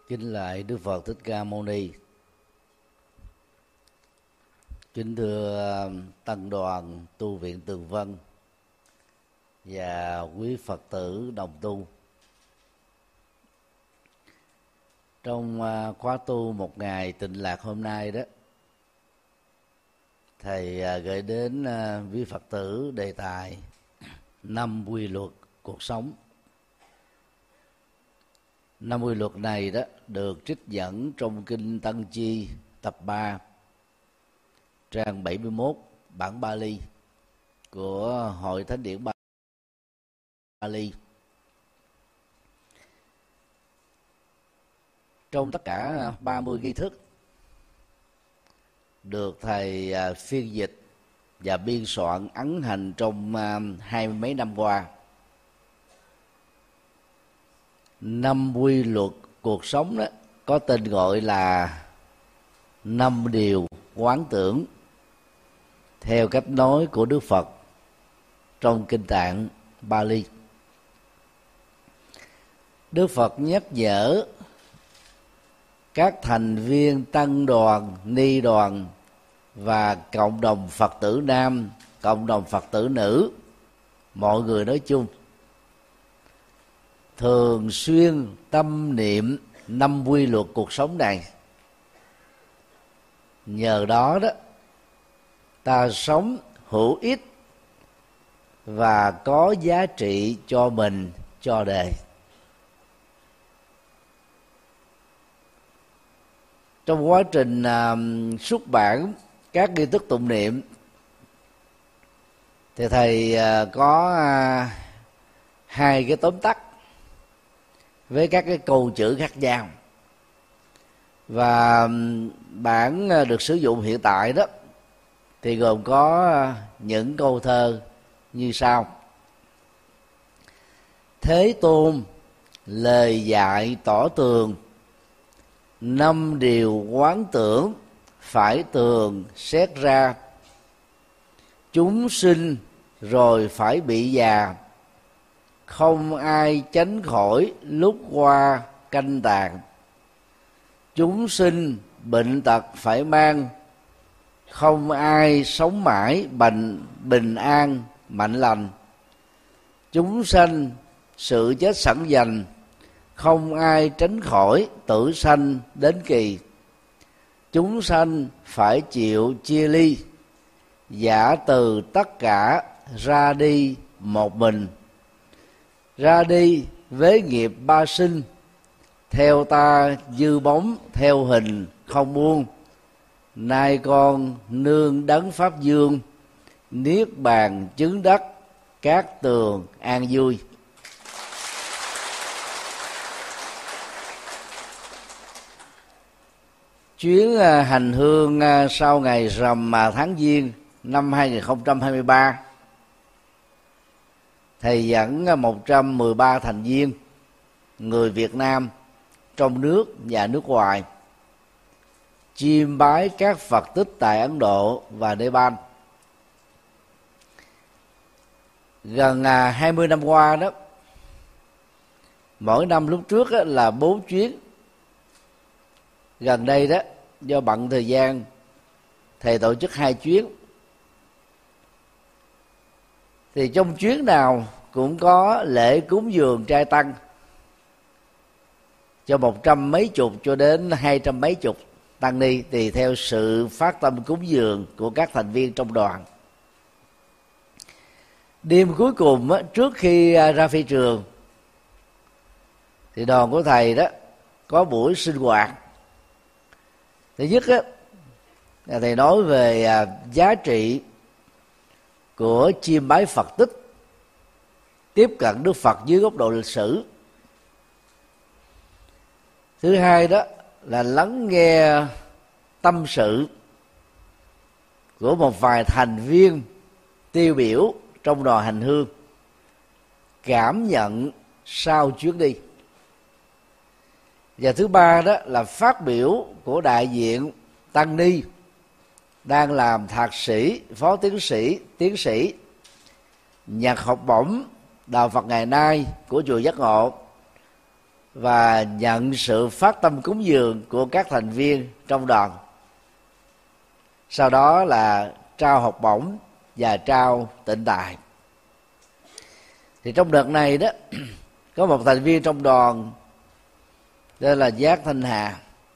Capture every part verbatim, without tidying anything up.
Kính lạy Đức Phật Thích Ca Mâu Ni. Kính thưa tăng đoàn tu viện Tường Vân và quý Phật tử đồng tu. Trong khóa tu một ngày tịnh lạc hôm nay đó, thầy gửi đến quý Phật tử đề tài năm quy luật cuộc sống. Năm quy luật này đó được trích dẫn trong kinh Tăng Chi tập ba, trang bảy mươi mốt bản Bali của Hội Thánh điển Bali. Trong tất cả ba mươi nghi thức được thầy phiên dịch và biên soạn ấn hành trong hai mươi mấy năm qua, năm quy luật cuộc sống đó có tên gọi là năm điều quán tưởng theo cách nói của Đức Phật trong kinh Tạng Bali. Đức Phật nhắc nhở các thành viên tăng đoàn, ni đoàn và cộng đồng Phật tử nam, cộng đồng Phật tử nữ, mọi người nói chung thường xuyên tâm niệm năm quy luật cuộc sống này. Nhờ đó đó ta sống hữu ích và có giá trị cho mình, cho đời. Trong quá trình uh, xuất bản các nghi thức tụng niệm thì thầy uh, có uh, hai cái tóm tắt với các cái câu chữ khác nhau, và bản được sử dụng hiện tại đó thì gồm có những câu thơ như sau: Thế Tôn lời dạy tỏ tường, năm điều quán tưởng phải tường xét ra, chúng sinh rồi phải bị già, không ai tránh khỏi lúc qua canh tàn, chúng sinh bệnh tật phải mang, không ai sống mãi bình, bình an mạnh lành, chúng sanh sự chết sẵn dành, không ai tránh khỏi tử sanh đến kỳ, chúng sanh phải chịu chia ly, giả từ tất cả ra đi một mình, ra đi với nghiệp ba sinh, theo ta dư bóng theo hình không buông, nay con nương đấng pháp dương, niết bàn chứng đắc các tường an vui. Chuyến hành hương sau ngày rằm tháng Giêng năm hai không hai ba, thầy dẫn một trăm mười ba thành viên người Việt Nam trong nước và nước ngoài chiêm bái các Phật tích tại Ấn Độ và Nepal. Gần hai mươi năm qua đó, mỗi năm lúc trước là bốn chuyến, gần đây đó do bận thời gian thầy tổ chức hai chuyến. Thì trong chuyến nào cũng có lễ cúng dường trai tăng cho một trăm mấy chục cho đến hai trăm mấy chục tăng ni, tùy theo sự phát tâm cúng dường của các thành viên trong đoàn. Đêm cuối cùng trước khi ra phi trường thì đoàn của thầy đó có buổi sinh hoạt. Thứ nhất á, thầy nói về giá trị của chiêm bái Phật tích, tiếp cận Đức Phật dưới góc độ lịch sử. Thứ hai đó là lắng nghe tâm sự của một vài thành viên tiêu biểu trong đoàn hành hương, cảm nhận sau chuyến đi. Và thứ ba đó là phát biểu của đại diện tăng ni đang làm thạc sĩ, phó tiến sĩ, tiến sĩ, nhặt học bổng Đạo Phật ngày nay của chùa Giác Ngộ và nhận sự phát tâm cúng dường của các thành viên trong đoàn. Sau đó là trao học bổng và trao tịnh tài. Thì trong đợt này đó có một thành viên trong đoàn tên là Giác Thanh Hà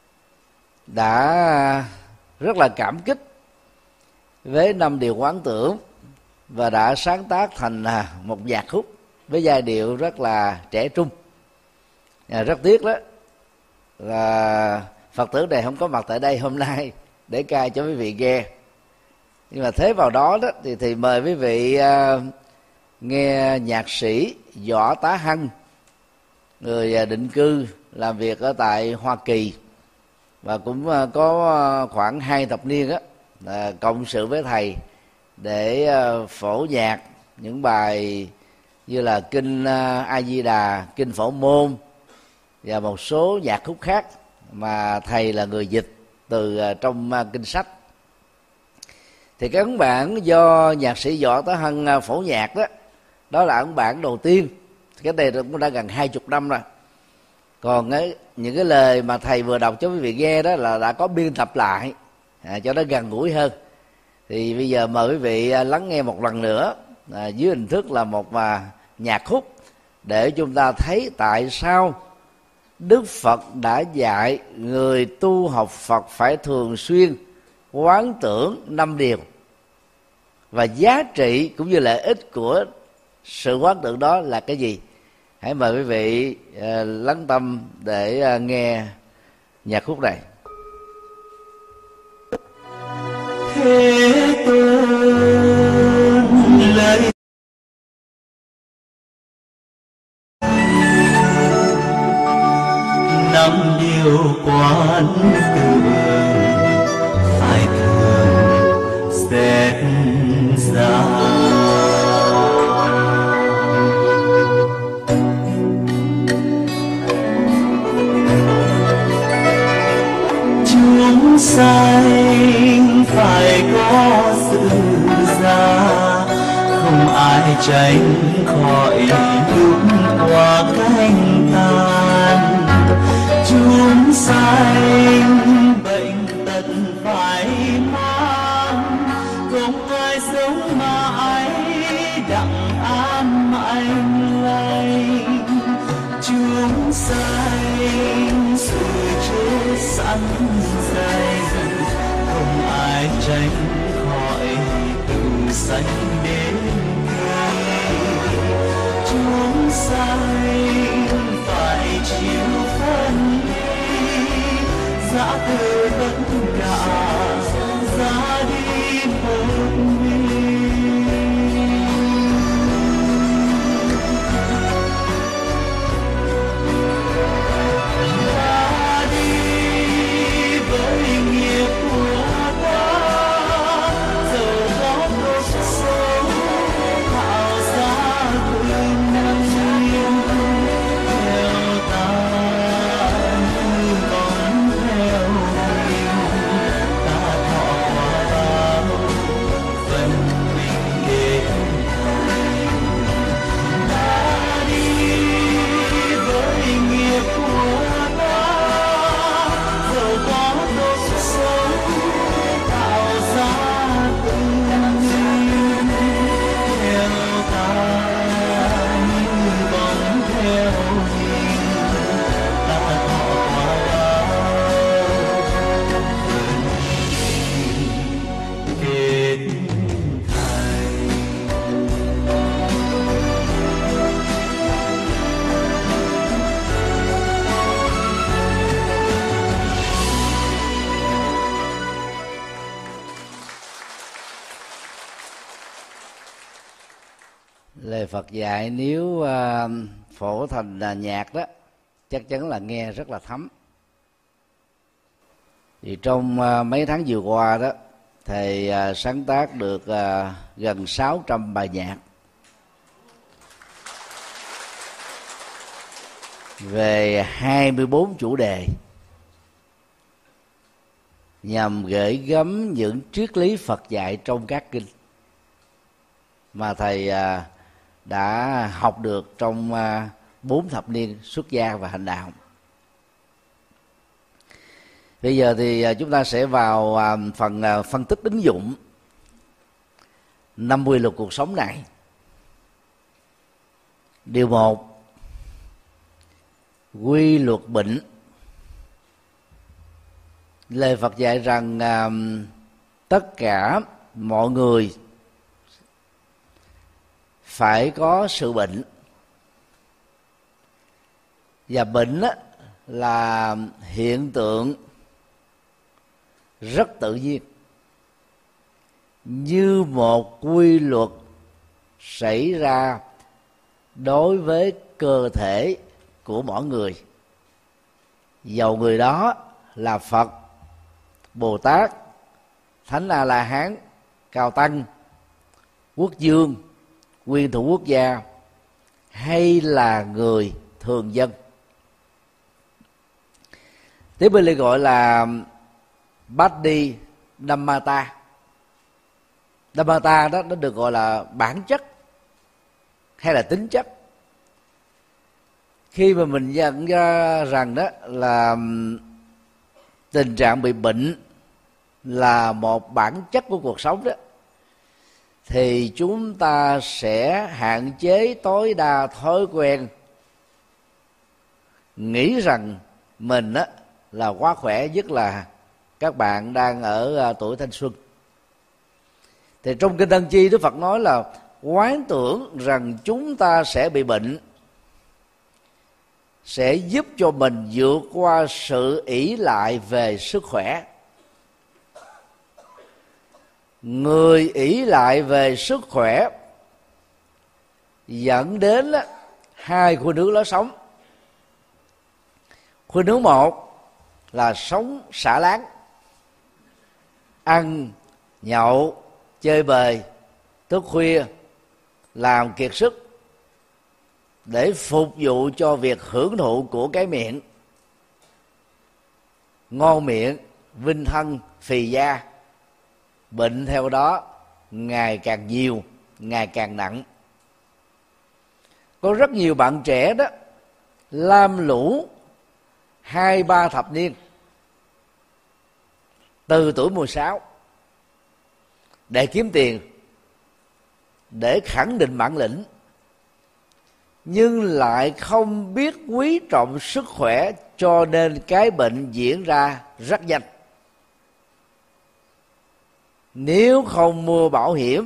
đã rất là cảm kích với năm điều quán tưởng và đã sáng tác thành một nhạc khúc với giai điệu rất là trẻ trung. À, rất tiếc đó là Phật tử này không có mặt tại đây hôm nay để ca cho quý vị nghe, nhưng mà thế vào đó đó thì thì mời quý vị uh, nghe nhạc sĩ Võ Tá Hân, người định cư làm việc ở tại Hoa Kỳ và cũng uh, có khoảng hai thập niên á uh, cộng sự với thầy để uh, phổ nhạc những bài như là kinh uh, A Di Đà, kinh Phổ Môn và một số nhạc khúc khác mà thầy là người dịch từ uh, trong uh, kinh sách. Thì cái ấn bản do nhạc sĩ Võ Tá Hân uh, phổ nhạc đó, đó là ấn bản đầu tiên. Cái này cũng đã gần hai chục năm rồi. Còn ấy, những cái lời mà thầy vừa đọc cho quý vị nghe đó là đã có biên tập lại à, cho nó gần gũi hơn. Thì bây giờ mời quý vị uh, lắng nghe một lần nữa à, dưới hình thức là một uh, nhạc khúc để chúng ta thấy tại sao Đức Phật đã dạy người tu học Phật phải thường xuyên quán tưởng năm điều, và giá trị cũng như lợi ích của sự quán tưởng đó là cái gì. Hãy mời quý vị uh, lắng tâm để uh, nghe nhạc khúc này. Thế tôn lời năm điều quán tưởng phải thường xét ra. Chúng sanh phải có sự ra, không ai tránh khỏi lúc qua cánh tan. Chúng sanh bệnh tật phải mang, không ai sống mãi đặng an mạnh lành. Chúng sanh sự chết sẵn dành, không ai tránh khỏi từ sanh đến khi. Chúng sanh phải chịu phân ly, giã từ tất cả ra đi một mình. Ra đi với nghiệp của ta, dẫu có cuộc sống thảo giá từng niềm. Theo ta như bóng theo hình, ta thọ qua bao phần mình đến thành. Ta đi với nghiệp của ta, dẫu có cuộc sống tạo ra từng niềm. Theo ta như bóng theo hình, ta thọ qua bao phần kết thành. Lời Phật dạy nếu uh, phổ thành là nhạc đó chắc chắn là nghe rất là thấm. Thì trong uh, mấy tháng vừa qua đó thầy uh, sáng tác được uh, gần sáu trăm bài nhạc về hai mươi bốn chủ đề, nhằm gửi gắm những triết lý Phật dạy trong các kinh mà thầy uh, đã học được trong uh, bốn thập niên xuất gia và hành đạo. Bây giờ thì chúng ta sẽ vào phần phân tích ứng dụng năm quy luật cuộc sống này. Điều một, quy luật bệnh. Lời Phật dạy rằng uh, tất cả mọi người phải có sự bệnh, và bệnh á, là hiện tượng rất tự nhiên, như một quy luật xảy ra đối với cơ thể của mỗi người, dầu người đó là Phật, Bồ Tát, Thánh A La Hán, Cao Tăng, quốc vương, nguyên thủ quốc gia, hay là người thường dân. Tiếng Bali gọi là Badi Dhammata. Dhammata đó nó được gọi là bản chất hay là tính chất. Khi mà mình nhận ra rằng đó là tình trạng bị bệnh là một bản chất của cuộc sống đó, thì chúng ta sẽ hạn chế tối đa thói quen nghĩ rằng mình á là quá khỏe, nhất là các bạn đang ở tuổi thanh xuân. Thì trong Kinh Tăng Chi, Đức Phật nói là quán tưởng rằng chúng ta sẽ bị bệnh sẽ giúp cho mình vượt qua sự ỷ lại về sức khỏe. Người ỷ lại về sức khỏe dẫn đến hai khuynh hướng lối sống. Khuynh hướng một là sống xả láng, ăn nhậu chơi bời thức khuya, làm kiệt sức để phục vụ cho việc hưởng thụ của cái miệng, ngon miệng, vinh thân, phì da. Bệnh theo đó ngày càng nhiều, ngày càng nặng. Có rất nhiều bạn trẻ đó lam lũ hai ba thập niên, từ tuổi mười sáu, để kiếm tiền, để khẳng định bản lĩnh, nhưng lại không biết quý trọng sức khỏe, cho nên cái bệnh diễn ra rất nhanh. Nếu không mua bảo hiểm,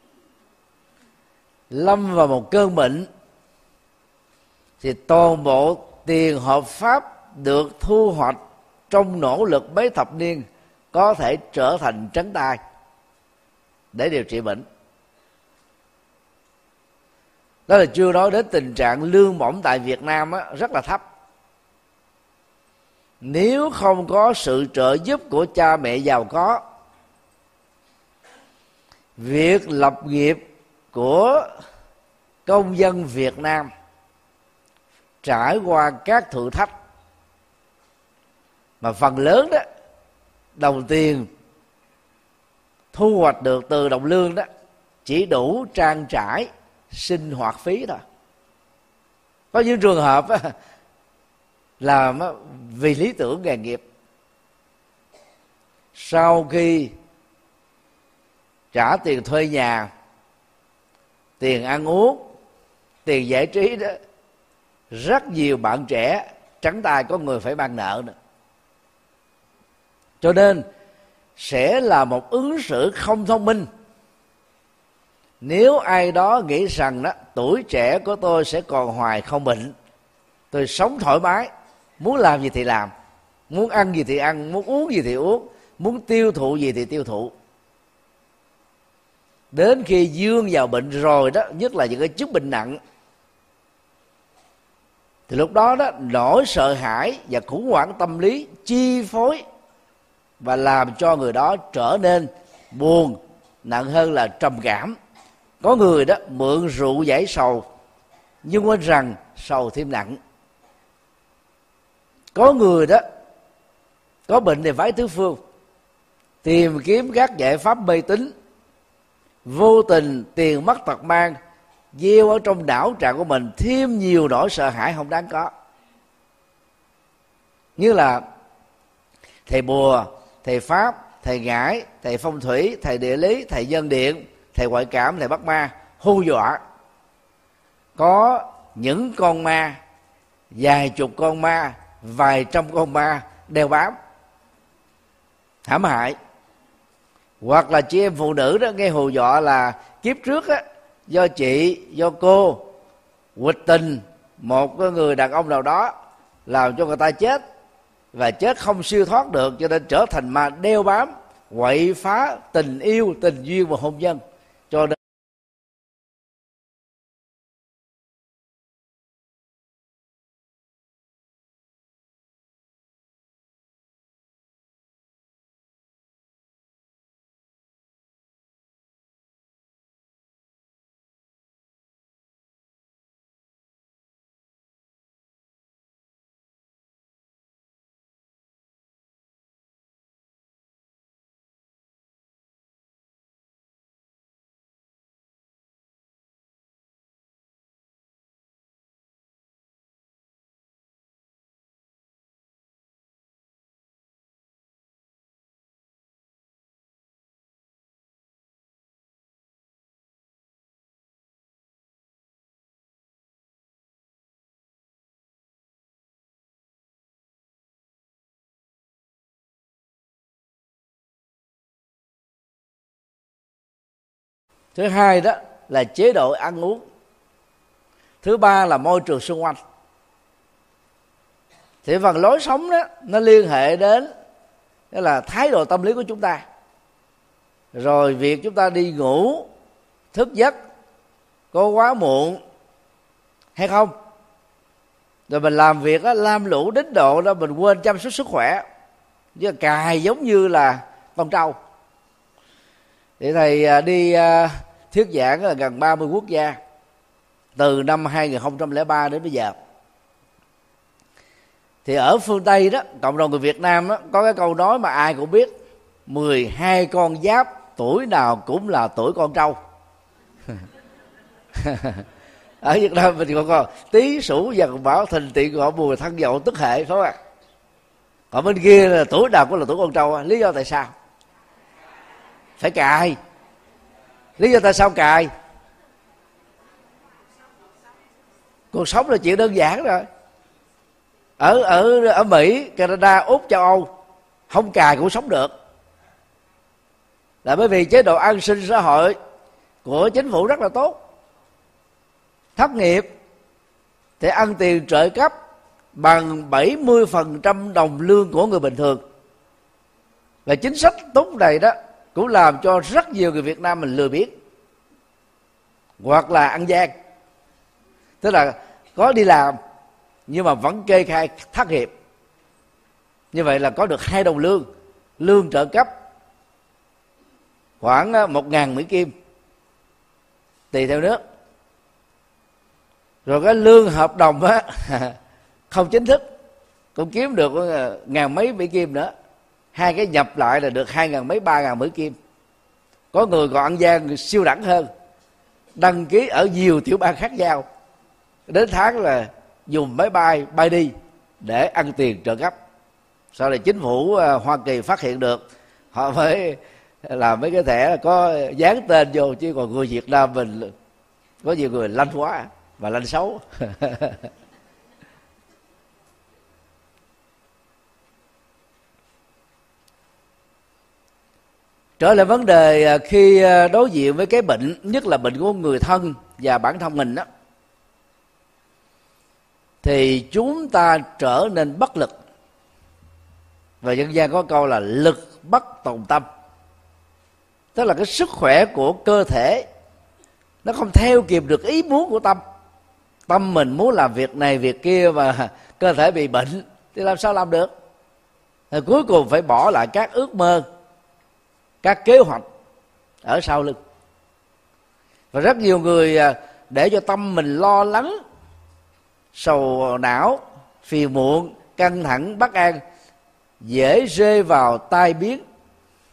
lâm vào một cơn bệnh, thì toàn bộ tiền hợp pháp được thu hoạch trong nỗ lực mấy thập niên có thể trở thành trấn tai để điều trị bệnh. Đó là chưa nói đến tình trạng lương bổng tại Việt Nam á, rất là thấp. Nếu không có sự trợ giúp của cha mẹ giàu có, việc lập nghiệp của công dân Việt Nam trải qua các thử thách, mà phần lớn đó đồng tiền thu hoạch được từ đồng lương đó chỉ đủ trang trải sinh hoạt phí thôi. Có những trường hợp á, làm á, vì lý tưởng nghề nghiệp, sau khi trả tiền thuê nhà, tiền ăn uống, tiền giải trí đó, rất nhiều bạn trẻ trắng tay, có người phải mang nợ nữa. Cho nên sẽ là một ứng xử không thông minh nếu ai đó nghĩ rằng đó, tuổi trẻ của tôi sẽ còn hoài không bệnh, tôi sống thoải mái, muốn làm gì thì làm, muốn ăn gì thì ăn, muốn uống gì thì uống, muốn tiêu thụ gì thì tiêu thụ. Đến khi dương vào bệnh rồi đó, nhất là những cái chứng bệnh nặng, thì lúc đó đó nỗi sợ hãi và khủng hoảng tâm lý chi phối và làm cho người đó trở nên buồn, nặng hơn là trầm cảm. Có người đó mượn rượu giải sầu, nhưng quên rằng sầu thêm nặng. Có người đó có bệnh thì vái tứ phương, tìm kiếm các giải pháp mê tín, vô tình tiền mất tật mang, gieo ở trong não trạng của mình thêm nhiều nỗi sợ hãi không đáng có, như là thầy bùa, thầy pháp, thầy ngải, thầy phong thủy, thầy địa lý, thầy nhân điện, thầy ngoại cảm, thầy bắt ma hù dọa. Có những con ma, vài chục con ma, vài trăm con ma đeo bám hãm hại. Hoặc là chị em phụ nữ đó nghe hù dọa là kiếp trước á, do chị, do cô nghịch tình một người đàn ông nào đó làm cho người ta chết, và chết không siêu thoát được, cho nên trở thành ma đeo bám, quậy phá tình yêu, tình duyên và hôn nhân. Cho nên thứ hai đó là chế độ ăn uống. Thứ ba là môi trường xung quanh. Thì phần lối sống đó nó liên hệ đến đó là thái độ tâm lý của chúng ta, rồi việc chúng ta đi ngủ, thức giấc có quá muộn hay không, rồi mình làm việc đó, lam lũ đến độ đó mình quên chăm sóc sức khỏe, chứ cài giống như là con trâu. Thì thầy đi thuyết giảng là gần ba mươi quốc gia từ năm hai nghìn không trăm lẻ ba đến bây giờ. Thì ở phương Tây đó, cộng đồng người Việt Nam đó, có cái câu nói mà ai cũng biết: mười hai con giáp tuổi nào cũng là tuổi con trâu. Ở Việt Nam mình còn có Tý Sửu Dần Mão Thìn Tỵ Ngọ Mùi Thân Dậu Tức Hệ, phải không ạ? Còn bên kia là tuổi nào cũng là tuổi con trâu. Lý do tại sao? Phải cài. Lý do tại sao cài? Cuộc sống là chuyện đơn giản rồi. Ở ở ở Mỹ, Canada, Úc, châu Âu không cài cũng sống được, là bởi vì chế độ an sinh xã hội của chính phủ rất là tốt. Thất nghiệp thì ăn tiền trợ cấp bằng bảy mươi phần trăm đồng lương của người bình thường. Và chính sách tốt này đó cũng làm cho rất nhiều người Việt Nam mình lười biếng hoặc là ăn gian. Tức là có đi làm nhưng mà vẫn kê khai thất nghiệp. Như vậy là có được hai đồng lương, lương trợ cấp khoảng một ngàn Mỹ Kim tùy theo nước, rồi cái lương hợp đồng á không chính thức cũng kiếm được ngàn mấy Mỹ Kim nữa. Hai cái nhập lại là được hai ngàn mấy ba ngàn Mỹ Kim. Có người còn ăn gian siêu đẳng hơn, đăng ký ở nhiều tiểu bang khác nhau, đến tháng là dùng máy bay bay đi để ăn tiền trợ cấp. Sau này chính phủ Hoa Kỳ phát hiện được, họ mới làm mấy cái thẻ có dán tên vô, chứ còn người Việt Nam mình có nhiều người lanh quá và lanh xấu. Trở lại vấn đề khi đối diện với cái bệnh, nhất là bệnh của người thân và bản thân mình đó, thì chúng ta trở nên bất lực. Và dân gian có câu là lực bất tòng tâm, tức là cái sức khỏe của cơ thể nó không theo kịp được ý muốn của tâm. Tâm mình muốn làm việc này việc kia mà cơ thể bị bệnh thì làm sao làm được? Thì cuối cùng phải bỏ lại các ước mơ, các kế hoạch ở sau lưng. Và rất nhiều người để cho tâm mình lo lắng, sầu não, phiền muộn, căng thẳng, bất an, dễ rơi vào tai biến.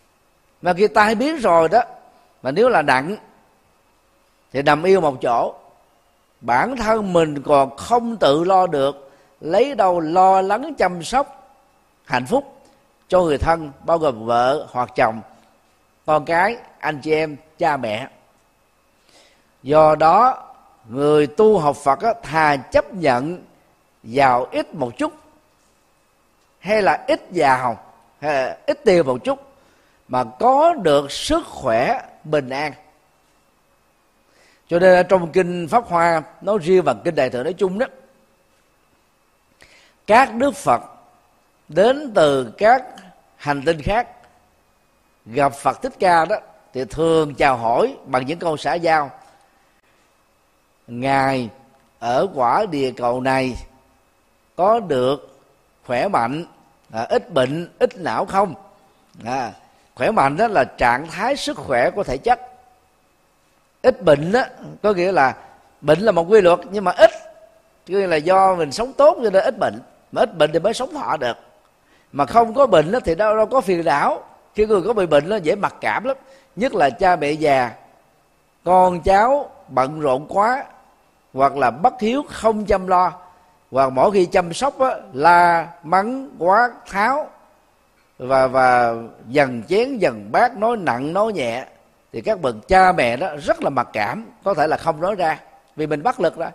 Mà khi tai biến rồi đó, mà nếu là nặng thì nằm yêu một chỗ, bản thân mình còn không tự lo được, lấy đâu lo lắng chăm sóc hạnh phúc cho người thân, bao gồm vợ hoặc chồng, con cái, anh chị em, cha mẹ. Do đó người tu học Phật á, thà chấp nhận giàu ít một chút, hay là ít giàu, hay là ít tiền một chút, mà có được sức khỏe bình an. Cho nên trong kinh Pháp Hoa nói riêng và kinh Đại Thừa nói chung đó, các đức Phật đến từ các hành tinh khác gặp Phật Thích Ca đó thì thường chào hỏi bằng những câu xã giao: Ngài ở quả địa cầu này có được khỏe mạnh, à, ít bệnh, ít não không? À, khỏe mạnh đó là trạng thái sức khỏe của thể chất. Ít bệnh đó có nghĩa là bệnh là một quy luật, nhưng mà ít có nghĩa là do mình sống tốt cho nên ít bệnh, mà ít bệnh thì mới sống thọ được. Mà không có bệnh đó thì đâu đâu có phiền não. Khi người có bị bệnh nó dễ mặc cảm lắm, nhất là cha mẹ già, con cháu bận rộn quá, hoặc là bất hiếu không chăm lo, hoặc mỗi khi chăm sóc á, la mắng quá tháo, và và dần chén dần bát, nói nặng nói nhẹ, thì các bậc cha mẹ đó rất là mặc cảm, có thể là không nói ra vì mình bất lực ra,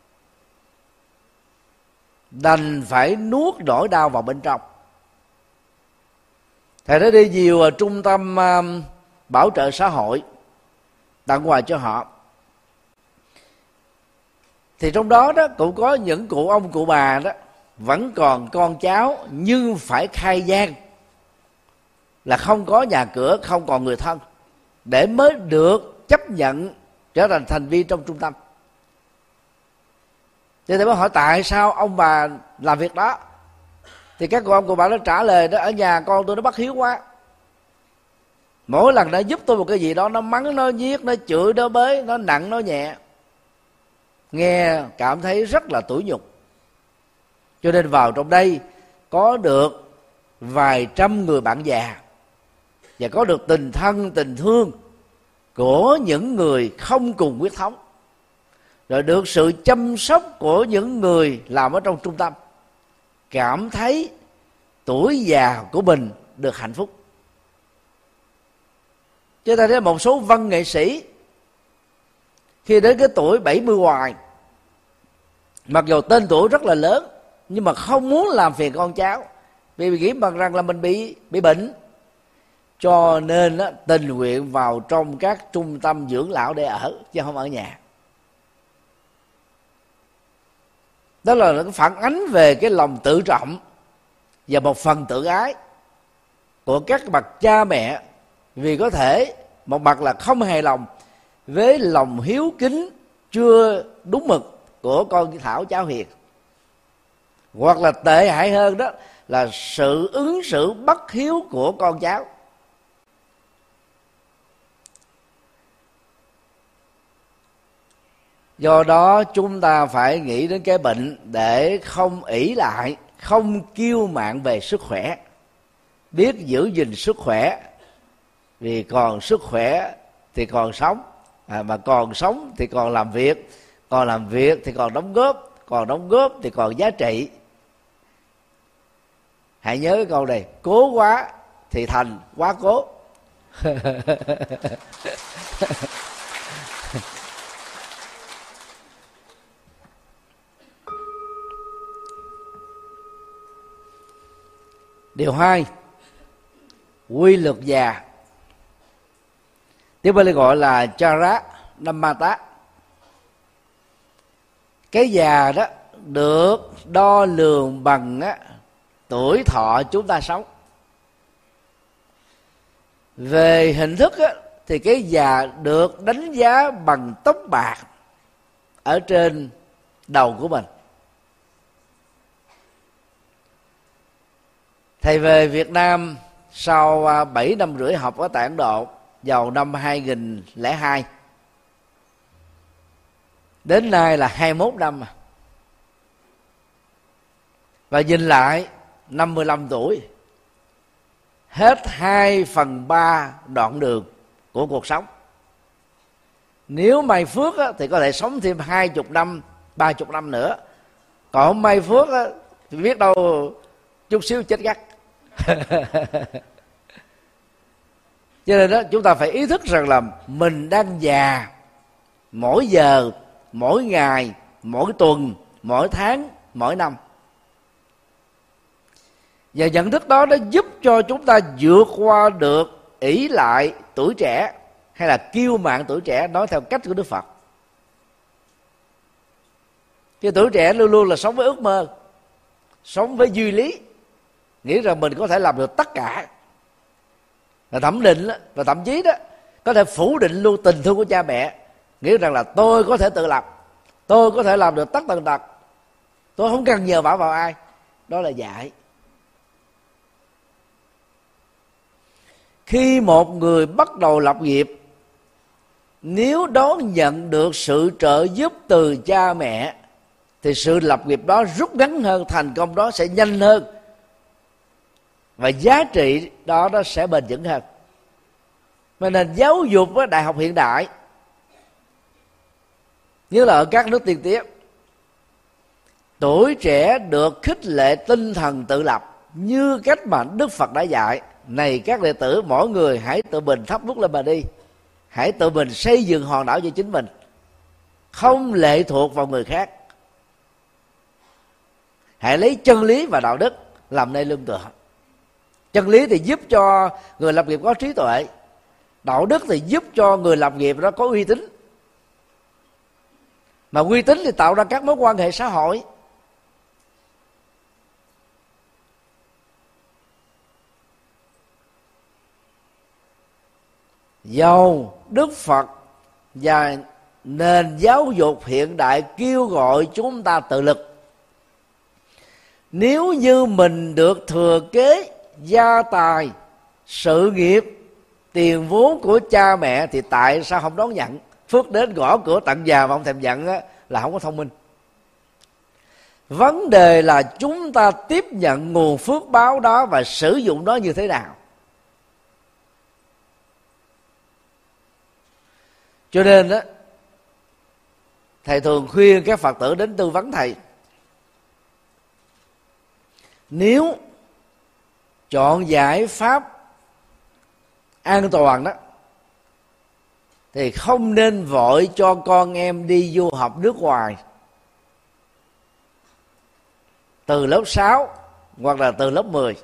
đành phải nuốt nỗi đau vào bên trong. Thầy đã đi nhiều trung tâm uh, bảo trợ xã hội tặng quà cho họ, thì trong đó đó cũng có những cụ ông cụ bà đó vẫn còn con cháu, nhưng phải khai gian là không có nhà cửa, không còn người thân, để mới được chấp nhận trở thành thành viên trong trung tâm. Thì thầy mới hỏi tại sao ông bà làm việc đó, thì các cụ ông cụ bà nó trả lời đó: ở nhà con tôi nó bất hiếu quá, mỗi lần nó giúp tôi một cái gì đó, nó mắng, nó giết, nó chửi, nó bới, nó nặng, nó nhẹ, nghe cảm thấy rất là tủi nhục. Cho nên vào trong đây có được vài trăm người bạn già, và có được tình thân tình thương của những người không cùng huyết thống, rồi được sự chăm sóc của những người làm ở trong trung tâm, cảm thấy tuổi già của mình được hạnh phúc. Cho ta thấy một số văn nghệ sĩ khi đến cái tuổi bảy mươi hoài, mặc dù tên tuổi rất là lớn, nhưng mà không muốn làm phiền con cháu, vì nghĩ bằng rằng là mình bị bị bệnh, cho nên á, tình nguyện vào trong các trung tâm dưỡng lão để ở, chứ không ở nhà. Đó là cái phản ánh về cái lòng tự trọng và một phần tự ái của các bậc cha mẹ, vì có thể một mặt là không hài lòng với lòng hiếu kính chưa đúng mực của con Thảo cháu Hiền, hoặc là tệ hại hơn đó là sự ứng xử bất hiếu của con cháu. Do đó chúng ta phải nghĩ đến cái bệnh để không ỷ lại, không kiêu mạn về sức khỏe, biết giữ gìn sức khỏe, vì còn sức khỏe thì còn sống, à, mà còn sống thì còn làm việc, còn làm việc thì còn đóng góp, còn đóng góp thì còn giá trị. Hãy nhớ cái câu này: cố quá thì thành quá cố. Điều hai, quy luật già. Tiếng Bali gọi là Chara Namata. Cái già đó được đo lường bằng á, tuổi thọ chúng ta sống. Về hình thức á, thì cái già được đánh giá bằng tóc bạc ở trên đầu của mình. Thầy về Việt Nam sau bảy năm rưỡi học ở tại Ấn Độ vào năm hai nghìn lẻ hai, đến nay là hai mươi mốt năm mà. Và nhìn lại năm mươi lăm tuổi, hết hai phần ba đoạn đường của cuộc sống. Nếu may phước á, thì có thể sống thêm hai chục năm, ba chục năm nữa. Còn không may phước á, thì biết đâu chút xíu chết gắt. Cho nên đó, chúng ta phải ý thức rằng là mình đang già mỗi giờ, mỗi ngày, mỗi tuần, mỗi tháng, mỗi năm. Và nhận thức đó nó giúp cho chúng ta vượt qua được ỷ lại tuổi trẻ, hay là kiêu mạn tuổi trẻ, nói theo cách của Đức Phật. Cái tuổi trẻ luôn luôn là sống với ước mơ, sống với duy lý, nghĩ rằng mình có thể làm được tất cả, và thẩm định và thậm chí đó có thể phủ định luôn tình thương của cha mẹ, nghĩ rằng là tôi có thể tự lập, tôi có thể làm được tất tần tật, tôi không cần nhờ vả vào ai. Đó là dại. Khi một người bắt đầu lập nghiệp, nếu đón nhận được sự trợ giúp từ cha mẹ, thì sự lập nghiệp đó rút ngắn hơn, thành công đó sẽ nhanh hơn, và giá trị đó nó sẽ bền vững hơn. Mà nền giáo dục với đại học hiện đại, như là ở các nước tiên tiến, tuổi trẻ được khích lệ tinh thần tự lập như cách mà Đức Phật đã dạy. Này các đệ tử, mỗi người hãy tự mình thắp đuốc lên mà đi, hãy tự mình xây dựng hòn đảo cho chính mình, không lệ thuộc vào người khác. Hãy lấy chân lý và đạo đức làm nơi lương tựa. Chân lý thì giúp cho người lập nghiệp có trí tuệ, đạo đức thì giúp cho người lập nghiệp đó có uy tín, mà uy tín thì tạo ra các mối quan hệ xã hội. Dầu Đức Phật và nền giáo dục hiện đại kêu gọi chúng ta tự lực, nếu như mình được thừa kế gia tài, sự nghiệp, tiền vốn của cha mẹ, thì tại sao không đón nhận? Phước đến gõ cửa tận nhà mà không thèm nhận á, là không có thông minh. Vấn đề là chúng ta tiếp nhận nguồn phước báo đó và sử dụng nó như thế nào. Cho nên đó, thầy thường khuyên các Phật tử đến tư vấn thầy. Nếu chọn giải pháp an toàn đó, thì không nên vội cho con em đi du học nước ngoài từ lớp sáu hoặc là từ lớp mười.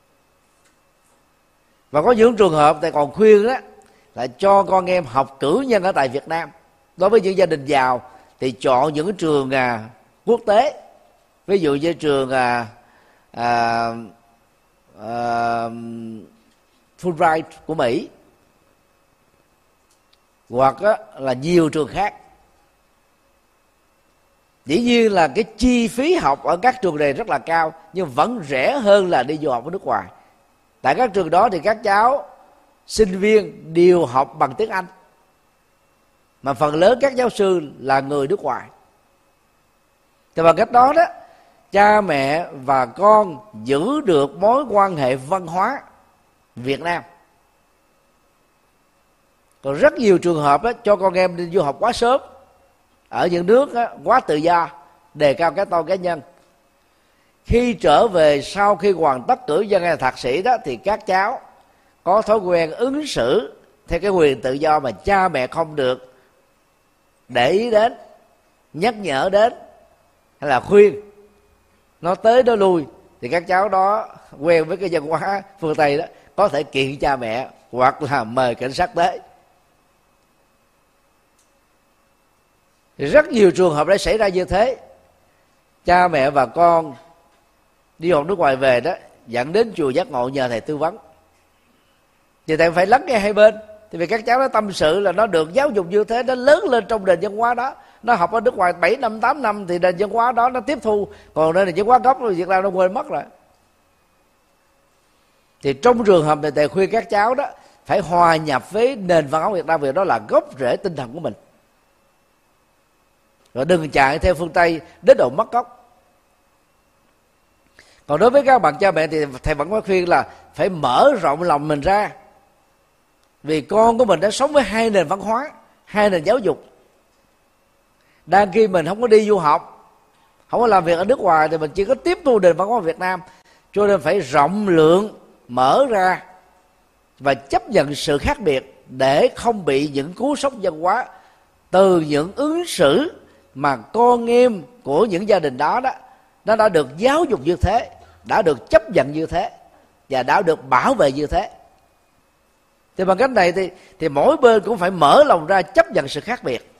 Và có những trường hợp thầy còn khuyên đó là cho con em học cử nhân ở tại Việt Nam. Đối với những gia đình giàu thì chọn những trường à, quốc tế, ví dụ như trường à, à, à, Fulbright của Mỹ, hoặc á, là nhiều trường khác. Dĩ nhiên là cái chi phí học ở các trường này rất là cao, nhưng vẫn rẻ hơn là đi du học ở nước ngoài. Tại các trường đó thì các cháu sinh viên đều học bằng tiếng Anh, mà phần lớn các giáo sư là người nước ngoài. Thì bằng cách đó đó, cha mẹ và con giữ được mối quan hệ văn hóa Việt Nam. Còn rất nhiều trường hợp đó, cho con em đi du học quá sớm ở những nước đó, quá tự do, đề cao cái tôi cá nhân. Khi trở về sau khi hoàn tất cử nhân hay là thạc sĩ đó, thì các cháu có thói quen ứng xử theo cái quyền tự do mà cha mẹ không được để ý đến, nhắc nhở đến hay là khuyên. Nó tới nó lui thì các cháu đó quen với cái văn hóa phương Tây đó, có thể kiện cha mẹ hoặc là mời cảnh sát tới. Thì rất nhiều trường hợp đã xảy ra như thế. Cha mẹ và con đi học nước ngoài về đó, dẫn đến chùa Giác Ngộ nhờ thầy tư vấn. Thì thầy phải lắng nghe hai bên. Thì vì các cháu nó tâm sự là nó được giáo dục như thế, nó lớn lên trong nền văn hóa đó. Nó học ở nước ngoài bảy năm, tám năm thì nền văn hóa đó nó tiếp thu. Còn nền văn hóa gốc thì Việt Nam nó quên mất rồi. Thì trong trường hợp này thầy khuyên các cháu đó phải hòa nhập với nền văn hóa Việt Nam, vì đó là gốc rễ tinh thần của mình. Rồi đừng chạy theo phương Tây đến độ mất gốc. Còn đối với các bạn cha mẹ thì thầy vẫn có khuyên là phải mở rộng lòng mình ra, vì con của mình đã sống với hai nền văn hóa, hai nền giáo dục. Đang khi mình không có đi du học, không có làm việc ở nước ngoài, thì mình chỉ có tiếp thu nền văn hóa Việt Nam. Cho nên phải rộng lượng, mở ra và chấp nhận sự khác biệt, để không bị những cú sốc văn hóa từ những ứng xử mà con em của những gia đình đó đó nó đã được giáo dục như thế, đã được chấp nhận như thế và đã được bảo vệ như thế. Thì bằng cách này thì thì mỗi bên cũng phải mở lòng ra chấp nhận sự khác biệt.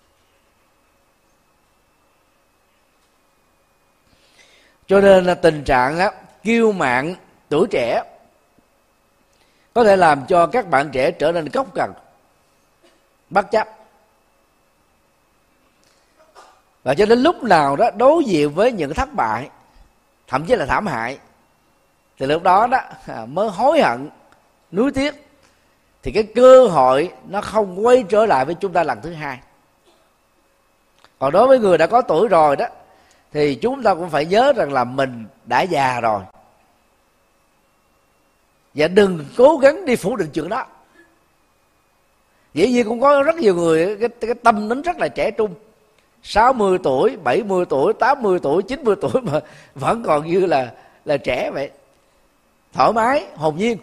Cho nên là tình trạng á, kiêu mạn tuổi trẻ có thể làm cho các bạn trẻ trở nên cốc cằn, bất chấp. Và cho đến lúc nào đó đối diện với những thất bại, thậm chí là thảm hại, thì lúc đó đó mới hối hận, nuối tiếc, thì cái cơ hội nó không quay trở lại với chúng ta lần thứ hai. Còn đối với người đã có tuổi rồi đó, thì chúng ta cũng phải nhớ rằng là mình đã già rồi, và đừng cố gắng đi phủ định chuyện đó. Dĩ nhiên cũng có rất nhiều người cái, cái tâm tính rất là trẻ trung, sáu mươi tuổi, bảy mươi tuổi, tám mươi tuổi, chín mươi tuổi mà vẫn còn như là là trẻ vậy, thoải mái, hồn nhiên.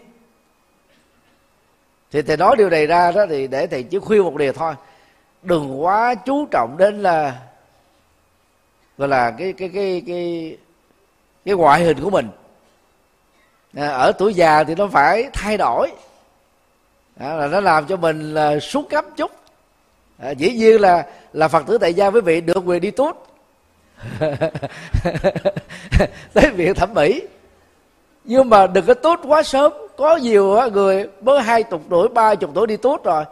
Thì thầy nói điều này ra đó thì để thầy chỉ khuyên một điều thôi: đừng quá chú trọng đến là gọi là cái cái cái cái cái ngoại hình của mình. À, ở tuổi già thì nó phải thay đổi, à, là nó làm cho mình là xuống cấp chút. À, dĩ nhiên là là Phật tử tại gia quý vị được quyền đi tút tới viện thẩm mỹ, nhưng mà đừng có tút quá sớm. Có nhiều người mới hai chục tuổi, ba chục tuổi đi tút rồi,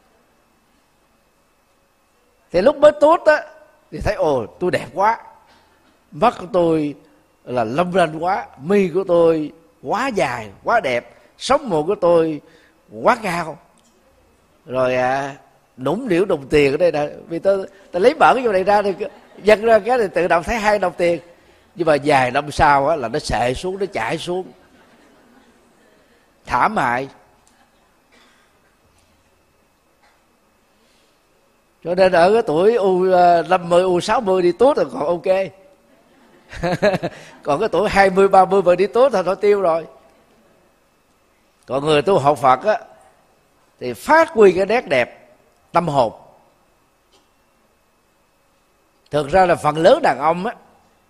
thì lúc mới tút á thì thấy ồ tôi đẹp quá, mắt của tôi là long lanh quá, mi của tôi quá dài quá đẹp, sống mũi của tôi quá cao, rồi à, nũng nịu đồng tiền ở đây nè, vì tôi tôi lấy bẩn vô này ra thì giật ra cái thì tự động thấy hai đồng tiền, nhưng mà vài năm sau á là nó xệ xuống, nó chảy xuống, thảm hại. Cho nên ở cái tuổi u năm mươi, u sáu mươi đi tốt thì còn ok. Còn cái tuổi hai mươi, ba mươi mà đi tốt thì nó tiêu rồi. Còn người tu học Phật á thì phát huy cái nét đẹp tâm hồn. Thực ra là phần lớn đàn ông á,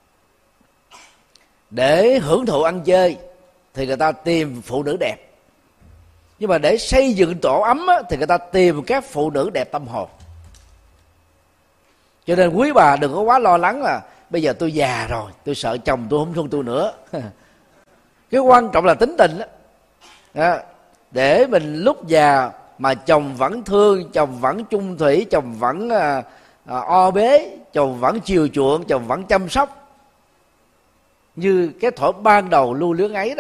để hưởng thụ ăn chơi thì người ta tìm phụ nữ đẹp, nhưng mà để xây dựng tổ ấm á, thì người ta tìm các phụ nữ đẹp tâm hồn. Cho nên quý bà đừng có quá lo lắng là bây giờ tôi già rồi, tôi sợ chồng tôi không thương tôi nữa. Cái quan trọng là tính tình đó. Để mình lúc già mà chồng vẫn thương, chồng vẫn chung thủy, chồng vẫn à, à, o bế, chồng vẫn chiều chuộng, chồng vẫn chăm sóc như cái thuở ban đầu lưu luyến ấy đó.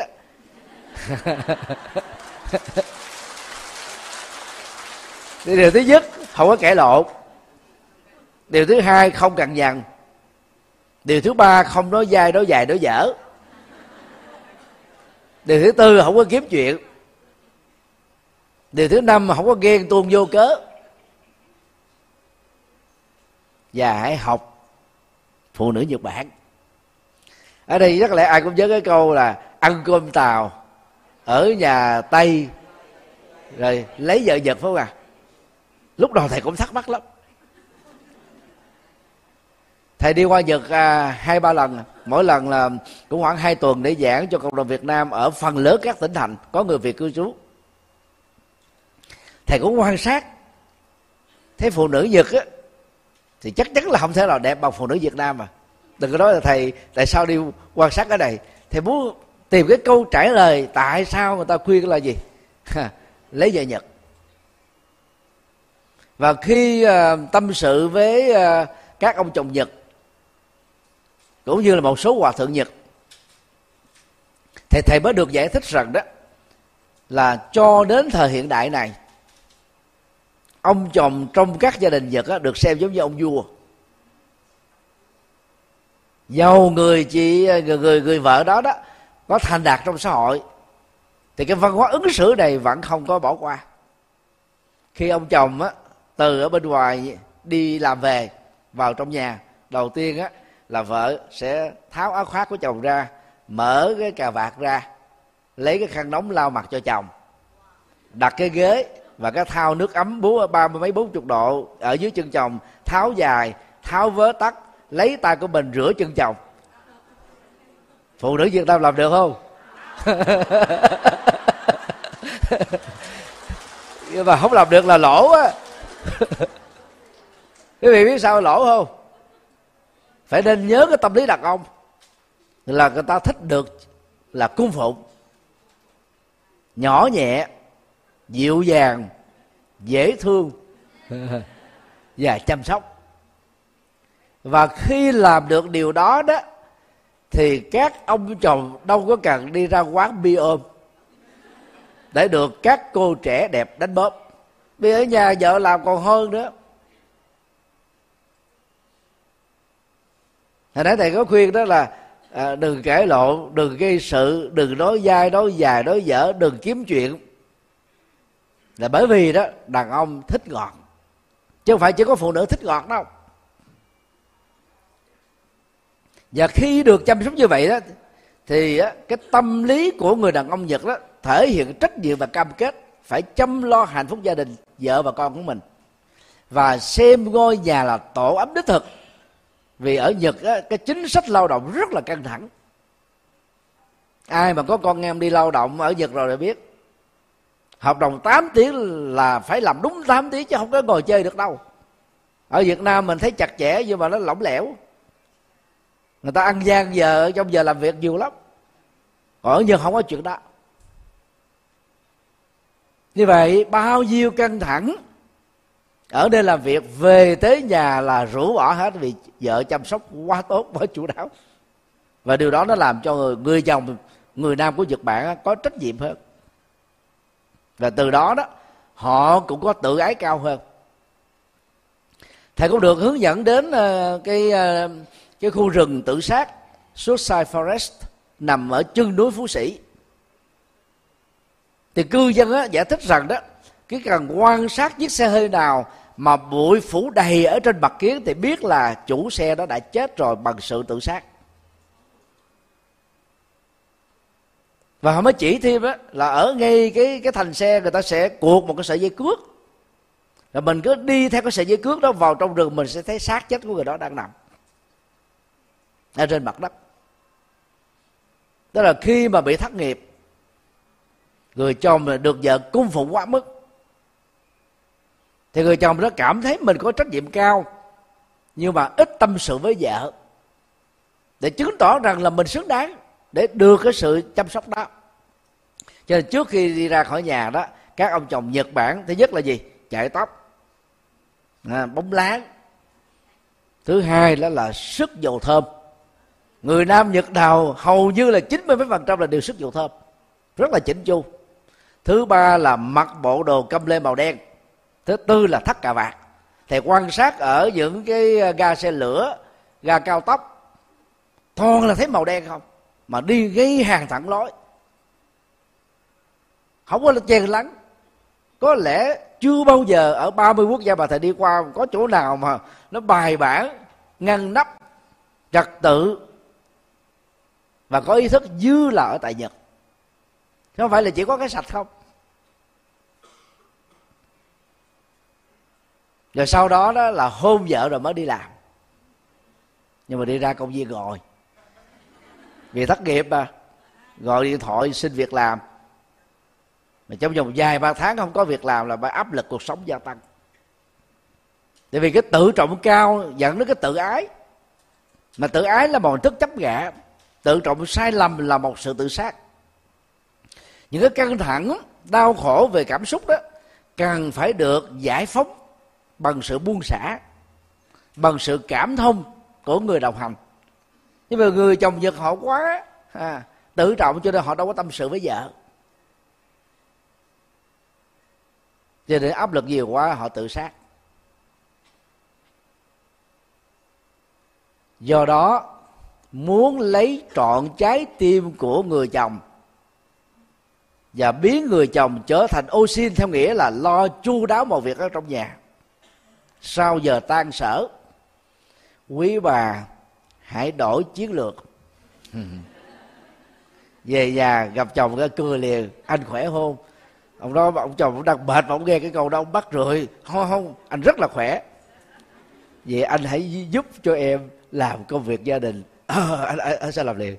Thì điều thứ nhất, không có cãi lộn. Điều thứ hai, không cằn nhằn. Điều thứ ba, không nói dai, nói dài, nói dở. Điều thứ tư, không có kiếm chuyện. Điều thứ năm, không có ghen tuông vô cớ. Và hãy học phụ nữ Nhật Bản. Ở đây chắc lẽ ai cũng nhớ cái câu là ăn cơm Tàu, ở nhà Tây, rồi lấy vợ Nhật, phải không à? Lúc đầu thầy cũng thắc mắc lắm. Thầy đi qua Nhật à, hai ba lần, mỗi lần là cũng khoảng hai tuần để giảng cho cộng đồng Việt Nam ở phần lớn các tỉnh thành có người Việt cư trú. Thầy cũng quan sát thấy phụ nữ Nhật á thì chắc chắn là không thể nào đẹp bằng phụ nữ Việt Nam mà. Đừng có nói là thầy tại sao đi quan sát cái này. Thầy muốn tìm cái câu trả lời tại sao người ta khuyên là gì? Lấy vợ Nhật. Và khi uh, tâm sự với uh, các ông chồng Nhật cũng như là một số hòa thượng Nhật, thì thầy mới được giải thích rằng đó là cho đến thời hiện đại này, ông chồng trong các gia đình Nhật á, được xem giống như ông vua. Dầu người chị người, người người vợ đó đó có thành đạt trong xã hội, thì cái văn hóa ứng xử này vẫn không có bỏ qua. Khi ông chồng á từ ở bên ngoài đi làm về vào trong nhà, đầu tiên á là vợ sẽ tháo áo khoác của chồng ra, mở cái cà vạt ra, lấy cái khăn nóng lau mặt cho chồng, đặt cái ghế và cái thau nước ấm bốn ba mươi mấy bốn chục độ ở dưới chân chồng, tháo dài, tháo vớ tắt, lấy tay của mình rửa chân chồng. Phụ nữ Việt Nam làm được không? Nhưng mà không làm được là lỗ á. Quý vị biết sao lỗ không? Phải nên nhớ cái tâm lý đàn ông là người ta thích được là cung phụng, nhỏ nhẹ, dịu dàng, dễ thương và chăm sóc. Và khi làm được điều đó đó thì các ông chồng đâu có cần đi ra quán bia ôm để được các cô trẻ đẹp đánh bóp. Vì ở nhà vợ làm còn hơn nữa. Hồi nãy thầy có khuyên đó là à, đừng cãi lộn, đừng gây sự, đừng nói dai, nói dài, nói dở, đừng kiếm chuyện. Là bởi vì đó đàn ông thích ngọt, chứ không phải chỉ có phụ nữ thích ngọt đâu. Và khi được chăm sóc như vậy đó thì cái tâm lý của người đàn ông Nhật đó thể hiện trách nhiệm và cam kết phải chăm lo hạnh phúc gia đình vợ và con của mình, và xem ngôi nhà là tổ ấm đích thực. Vì ở Nhật á, cái chính sách lao động rất là căng thẳng. Ai mà có con em đi lao động ở Nhật rồi để biết, hợp đồng tám tiếng là phải làm đúng tám tiếng chứ không có ngồi chơi được đâu. Ở Việt Nam mình thấy chặt chẽ nhưng mà nó lỏng lẻo, người ta ăn gian giờ trong giờ làm việc nhiều lắm. Còn ở Nhật không có chuyện đó. Như vậy bao nhiêu căng thẳng ở nơi làm việc, về tới nhà là rũ bỏ hết, vì vợ chăm sóc quá tốt, quá chu đáo. Và điều đó nó làm cho người, người chồng, người nam của Nhật Bản có trách nhiệm hơn. Và từ đó đó họ cũng có tự ái cao hơn. Thầy cũng được hướng dẫn đến uh, cái uh, cái khu rừng tự sát Suicide Forest nằm ở chân núi Phú Sĩ. Thì cư dân á, giải thích rằng đó, cái cần quan sát chiếc xe hơi nào mà bụi phủ đầy ở trên mặt kiến thì biết là chủ xe đó đã chết rồi bằng sự tự sát. Và họ mới chỉ thêm đó, là ở ngay cái cái thành xe người ta sẽ cuột một cái sợi dây cước, rồi mình cứ đi theo cái sợi dây cước đó vào trong rừng, mình sẽ thấy xác chết của người đó đang nằm ở trên mặt đất. Tức là khi mà bị thất nghiệp, người chồng được vợ cung phụng quá mức, thì người chồng đó cảm thấy mình có trách nhiệm cao nhưng mà ít tâm sự với vợ để chứng tỏ rằng là mình xứng đáng để được cái sự chăm sóc đó. Cho nên trước khi đi ra khỏi nhà đó, các ông chồng Nhật Bản thứ nhất là gì? Chải tóc, à, bóng láng. Thứ hai đó là sức dầu thơm. Người nam Nhật nào hầu như là chín mươi mấy phần trăm là đều sức dầu thơm, rất là chỉnh chu. Thứ ba là mặc bộ đồ căm lê màu đen. Thứ tư là thắt cà vạt. Thầy quan sát ở những cái ga xe lửa, ga cao tốc, toàn là thấy màu đen không, mà đi gây hàng thẳng lối, không có chen lấn. Có lẽ chưa bao giờ ở ba mươi quốc gia mà thầy đi qua có chỗ nào mà nó bài bản, ngăn nắp, trật tự và có ý thức như là ở tại Nhật. Chứ không phải là chỉ có cái sạch không. Rồi sau đó đó là hôn vợ rồi mới đi làm. Nhưng mà đi ra công viên ngồi, vì thất nghiệp mà, gọi điện thoại xin việc làm. Mà trong vòng vài ba tháng không có việc làm là phải áp lực cuộc sống gia tăng. Tại vì cái tự trọng cao dẫn đến cái tự ái. Mà tự ái là một hình thức chấp ngã, tự trọng sai lầm là một sự tự sát. Những cái căng thẳng, đau khổ về cảm xúc đó cần phải được giải phóng bằng sự buông xả, bằng sự cảm thông của người đồng hành. Nhưng mà người chồng Nhật họ quá à, tự trọng, cho nên họ đâu có tâm sự với vợ, cho nên áp lực nhiều quá họ tự sát. Do đó muốn lấy trọn trái tim của người chồng và biến người chồng trở thành ô sin, theo nghĩa là lo chu đáo mọi việc ở trong nhà, sau giờ tan sở, quý bà hãy đổi chiến lược. Về nhà gặp chồng cái cười liền: anh khỏe không? Ông đó, ông chồng cũng đang mệt mà ông nghe cái câu đó ông bắt rồi: không không, anh rất là khỏe. Vậy anh hãy giúp cho em làm công việc gia đình. À, anh, anh, anh sẽ làm liền.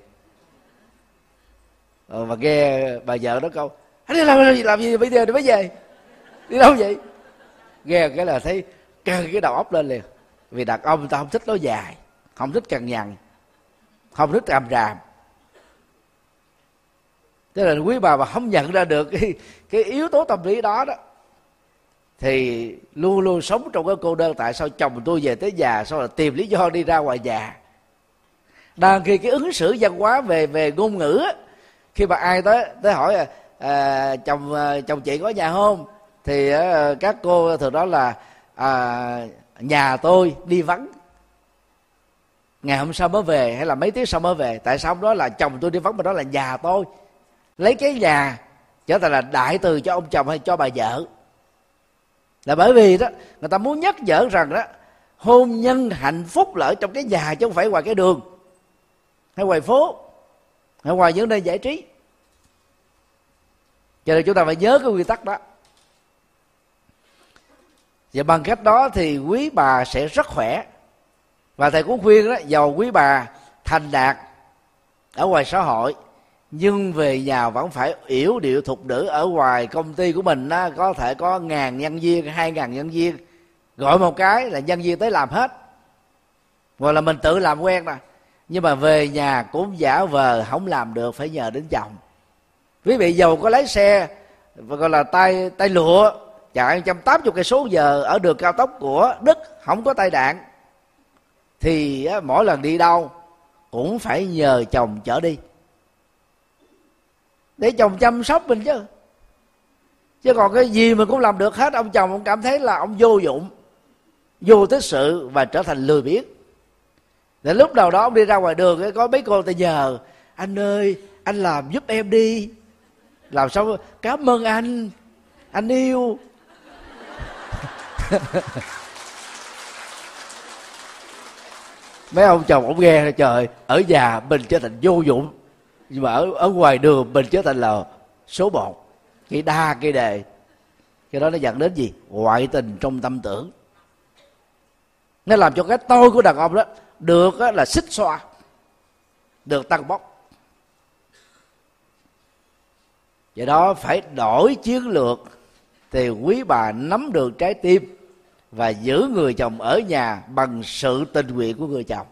Ờ, mà nghe bà vợ đó câu: anh đi làm gì làm gì bây giờ, đi mới về, đi đâu vậy? Nghe cái là thấy căng cái đầu óc lên liền. Vì đàn ông người ta không thích nói dài, không thích cằn nhằn, không thích càm ràm. Thế là quý bà mà không nhận ra được cái, cái yếu tố tâm lý đó đó, thì luôn luôn sống trong cái cô đơn. Tại sao chồng tôi về tới già sao là tìm lý do đi ra ngoài nhà? Đang khi cái ứng xử văn hóa về về ngôn ngữ á, khi mà ai tới tới hỏi à, chồng chồng chị có nhà không, thì à, các cô thường nói là à, nhà tôi đi vắng, ngày hôm sau mới về, hay là mấy tiếng sau mới về. Tại sao không nói là chồng tôi đi vắng mà đó là nhà tôi? Lấy cái nhà trở thành là đại từ cho ông chồng hay cho bà vợ. Là bởi vì đó người ta muốn nhắc nhở rằng đó, hôn nhân hạnh phúc là ở trong cái nhà, chứ không phải ngoài cái đường hay ngoài phố hay ngoài những nơi giải trí. Cho nên chúng ta phải nhớ cái quy tắc đó. Và bằng cách đó thì quý bà sẽ rất khỏe. Và thầy cũng khuyên đó, dầu quý bà thành đạt ở ngoài xã hội, nhưng về nhà vẫn phải yểu điệu thục nữ. Ở ngoài công ty của mình á, có thể có ngàn nhân viên, hai ngàn nhân viên, gọi một cái là nhân viên tới làm hết, hoặc là mình tự làm quen nè. Nhưng mà về nhà cũng giả vờ không làm được, phải nhờ đến chồng. Quý vị giàu có lái xe gọi là tay tay lụa chạy một trăm tám mươi cây số giờ ở đường cao tốc của Đức, không có tai nạn, thì á, mỗi lần đi đâu cũng phải nhờ chồng chở đi, để chồng chăm sóc mình chứ. Chứ còn cái gì mình cũng làm được hết, ông chồng ông cảm thấy là ông vô dụng, vô tích sự và trở thành lười biếng. Để lúc nào đó ông đi ra ngoài đường có mấy cô ta nhờ: anh ơi, anh làm giúp em đi. Làm xong: cảm ơn anh, anh yêu. Mấy ông chồng ông nghe: trời, ở nhà mình trở thành vô dụng, nhưng mà ở, ở ngoài đường mình trở thành là số một, cái đa cái đề. Cái đó nó dẫn đến gì? Ngoại tình trong tâm tưởng. Nó làm cho cái tôi của đàn ông đó được là xích xoa, được tăng bốc. Vậy đó phải đổi chiến lược, thì quý bà nắm được trái tim và giữ người chồng ở nhà bằng sự tình nguyện của người chồng.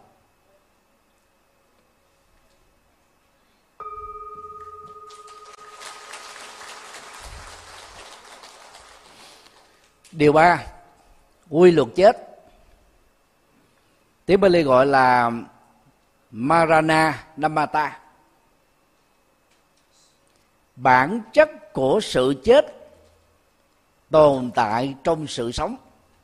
Điều ba, quy luật chết. Tiếng Bali gọi là Marana Namata. Bản chất của sự chết tồn tại trong sự sống.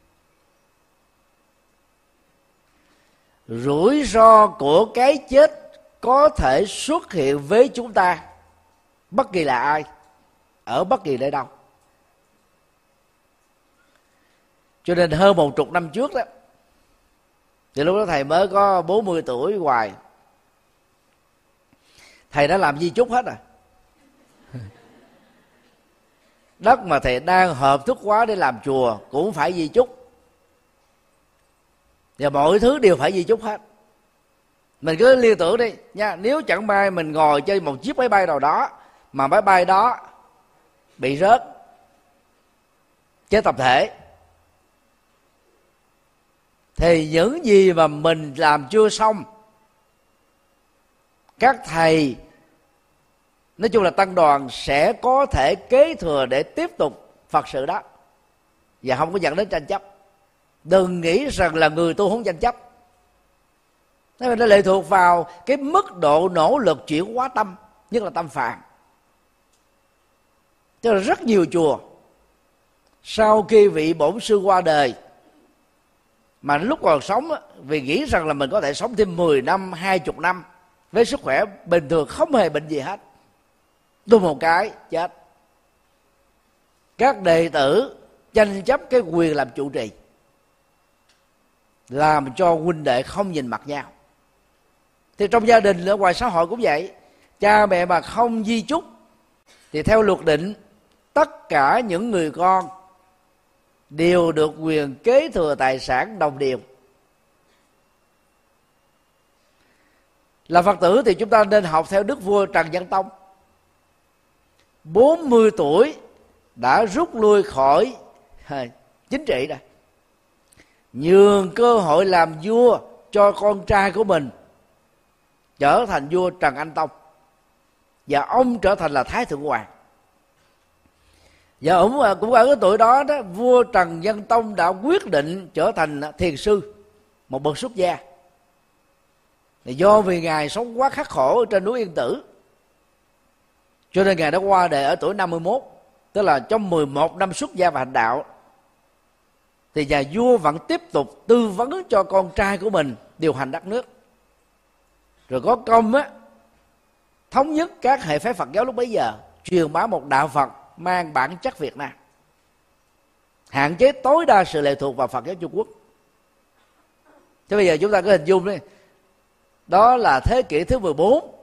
Rủi ro của cái chết có thể xuất hiện với chúng ta, bất kỳ là ai, ở bất kỳ nơi đâu. Cho nên hơn một chục năm trước đó, thì lúc đó thầy mới có bốn mươi tuổi hoài, thầy đã làm di chúc hết rồi. Đất mà thầy đang hợp thức hóa để làm chùa cũng phải di chúc, và mọi thứ đều phải di chúc hết. Mình cứ liên tưởng đi nha, nếu chẳng may mình ngồi trên một chiếc máy bay nào đó mà máy bay đó bị rớt, chết tập thể, thì những gì mà mình làm chưa xong, các thầy, nói chung là tăng đoàn, sẽ có thể kế thừa để tiếp tục Phật sự đó, và không có dẫn đến tranh chấp. Đừng nghĩ rằng là người tu không tranh chấp. Nó lệ thuộc vào cái mức độ nỗ lực chuyển hóa tâm, nhất là tâm phàm. Tức là rất nhiều chùa sau khi vị bổn sư qua đời, mà lúc còn sống vì nghĩ rằng là mình có thể sống thêm mười năm, hai mươi năm với sức khỏe bình thường, không hề bệnh gì hết, đùng một cái chết. Các đệ tử tranh chấp cái quyền làm trụ trì. làm cho huynh đệ không nhìn mặt nhau. Thì trong gia đình ở ngoài xã hội cũng vậy, cha mẹ mà không di chúc thì theo luật định tất cả những người con đều được quyền kế thừa tài sản đồng đều. Là Phật tử thì chúng ta nên học theo đức vua Trần Nhân Tông. bốn mươi tuổi đã rút lui khỏi chính trị rồi, nhường cơ hội làm vua cho con trai của mình trở thành vua Trần Anh Tông, và ông trở thành là Thái Thượng Hoàng. Và ông cũng ở cái tuổi đó đó, vua Trần Nhân Tông đã quyết định trở thành thiền sư, một bậc xuất gia. Thì do vì ngài sống quá khắc khổ ở trên núi Yên Tử, cho nên ngài đã qua đời ở tuổi năm mươi mốt, tức là trong mười một năm xuất gia và hành đạo. Thì nhà vua vẫn tiếp tục tư vấn cho con trai của mình điều hành đất nước, rồi có công á thống nhất các hệ phái Phật giáo lúc bấy giờ, truyền bá một đạo Phật mang bản chất Việt Nam, hạn chế tối đa sự lệ thuộc vào Phật giáo Trung Quốc. Thế bây giờ chúng ta có hình dung đấy, đó là thế kỷ thứ mười bốn,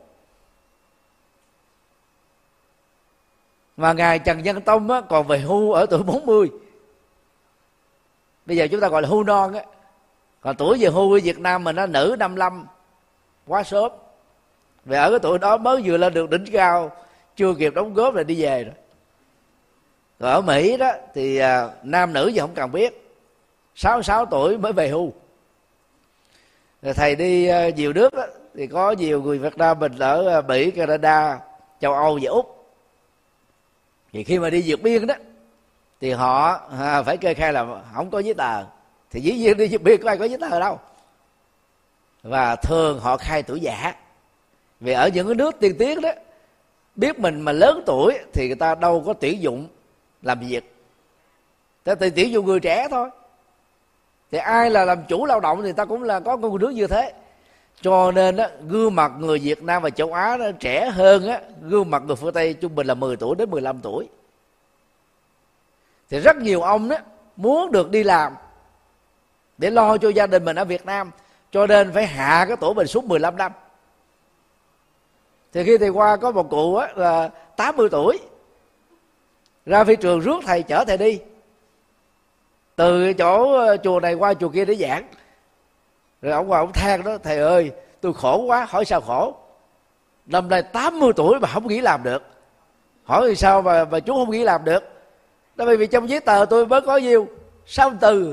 mà ngài Trần Nhân Tông á, còn về hưu ở tuổi bốn mươi. Bây giờ chúng ta gọi là hưu non á, còn tuổi về hưu ở Việt Nam mình nó nữ năm mươi lăm, quá sớm. Vì ở cái tuổi đó mới vừa lên được đỉnh cao, chưa kịp đóng góp là đi về rồi. Rồi ở Mỹ đó thì à, nam nữ gì không cần biết, sáu mươi sáu tuổi mới về hưu. Rồi thầy đi à, nhiều nước đó, thì có nhiều người Việt Nam mình ở Mỹ, Canada, châu Âu và Úc. Thì khi mà đi vượt biên đó thì họ à, phải kê khai là không có giấy tờ. Thì dĩ nhiên đi vượt biên có ai có giấy tờ đâu. Và thường họ khai tuổi già. Vì ở những cái nước tiên tiến đó, biết mình mà lớn tuổi thì người ta đâu có tuyển dụng làm việc, ta tuyển dụng người trẻ thôi. Thì ai là làm chủ lao động thì ta cũng là có con nước như thế. Cho nên á, gương mặt người Việt Nam và châu Á đó, trẻ hơn á, gương mặt người phương Tây trung bình là mười tuổi đến mười lăm tuổi. Thì rất nhiều ông đó muốn được đi làm để lo cho gia đình mình ở Việt Nam, cho nên phải hạ cái tuổi mình xuống mười lăm năm. Thì khi thầy qua có một cụ á, là tám mươi tuổi, ra phi trường rước thầy, chở thầy đi từ chỗ chùa này qua chùa kia để giảng. Rồi ông qua ông than đó: thầy ơi, tôi khổ quá. Hỏi sao khổ? Năm nay tám mươi tuổi mà không nghĩ làm được. Hỏi vì sao mà, mà chú không nghĩ làm được? Đó bởi vì trong giấy tờ tôi mới có nhiêu? sáu mươi tư.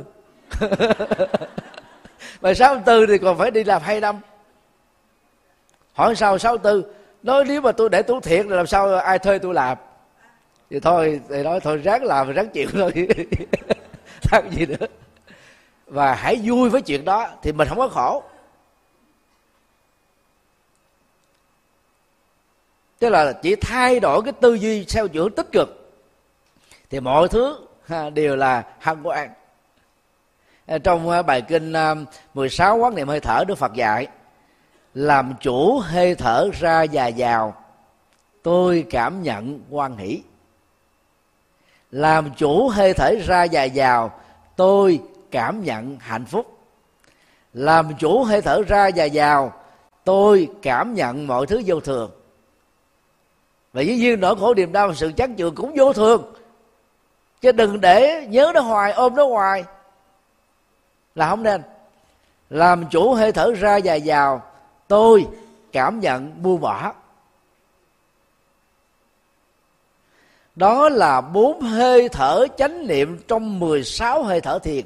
Mà sáu mươi tư thì còn phải đi làm hai năm. Hỏi sao sáu mươi tư? Nói nếu mà tôi để tôi thiệt là làm sao ai thuê tôi làm? Thì thôi, thì nói thôi ráng làm, ráng chịu thôi. Làm gì nữa. Và hãy vui với chuyện đó thì mình không có khổ. Tức là chỉ thay đổi cái tư duy theo chiều tích cực thì mọi thứ ha, đều là hân hoan. Trong bài kinh mười sáu quán niệm hơi thở, Đức Phật dạy: làm chủ hơi thở ra và vào, tôi cảm nhận hoan hỷ. Làm chủ hơi thở ra và vào, tôi cảm nhận hạnh phúc. Làm chủ hơi thở ra và vào, tôi cảm nhận mọi thứ vô thường. Và dĩ nhiên nỗi khổ niềm đau và sự chán chường cũng vô thường, chứ đừng để nhớ nó hoài, ôm nó hoài là không nên. Làm chủ hơi thở ra và vào, tôi cảm nhận buông bỏ. Đó là bốn hơi thở chánh niệm trong mười sáu hơi thở thiền.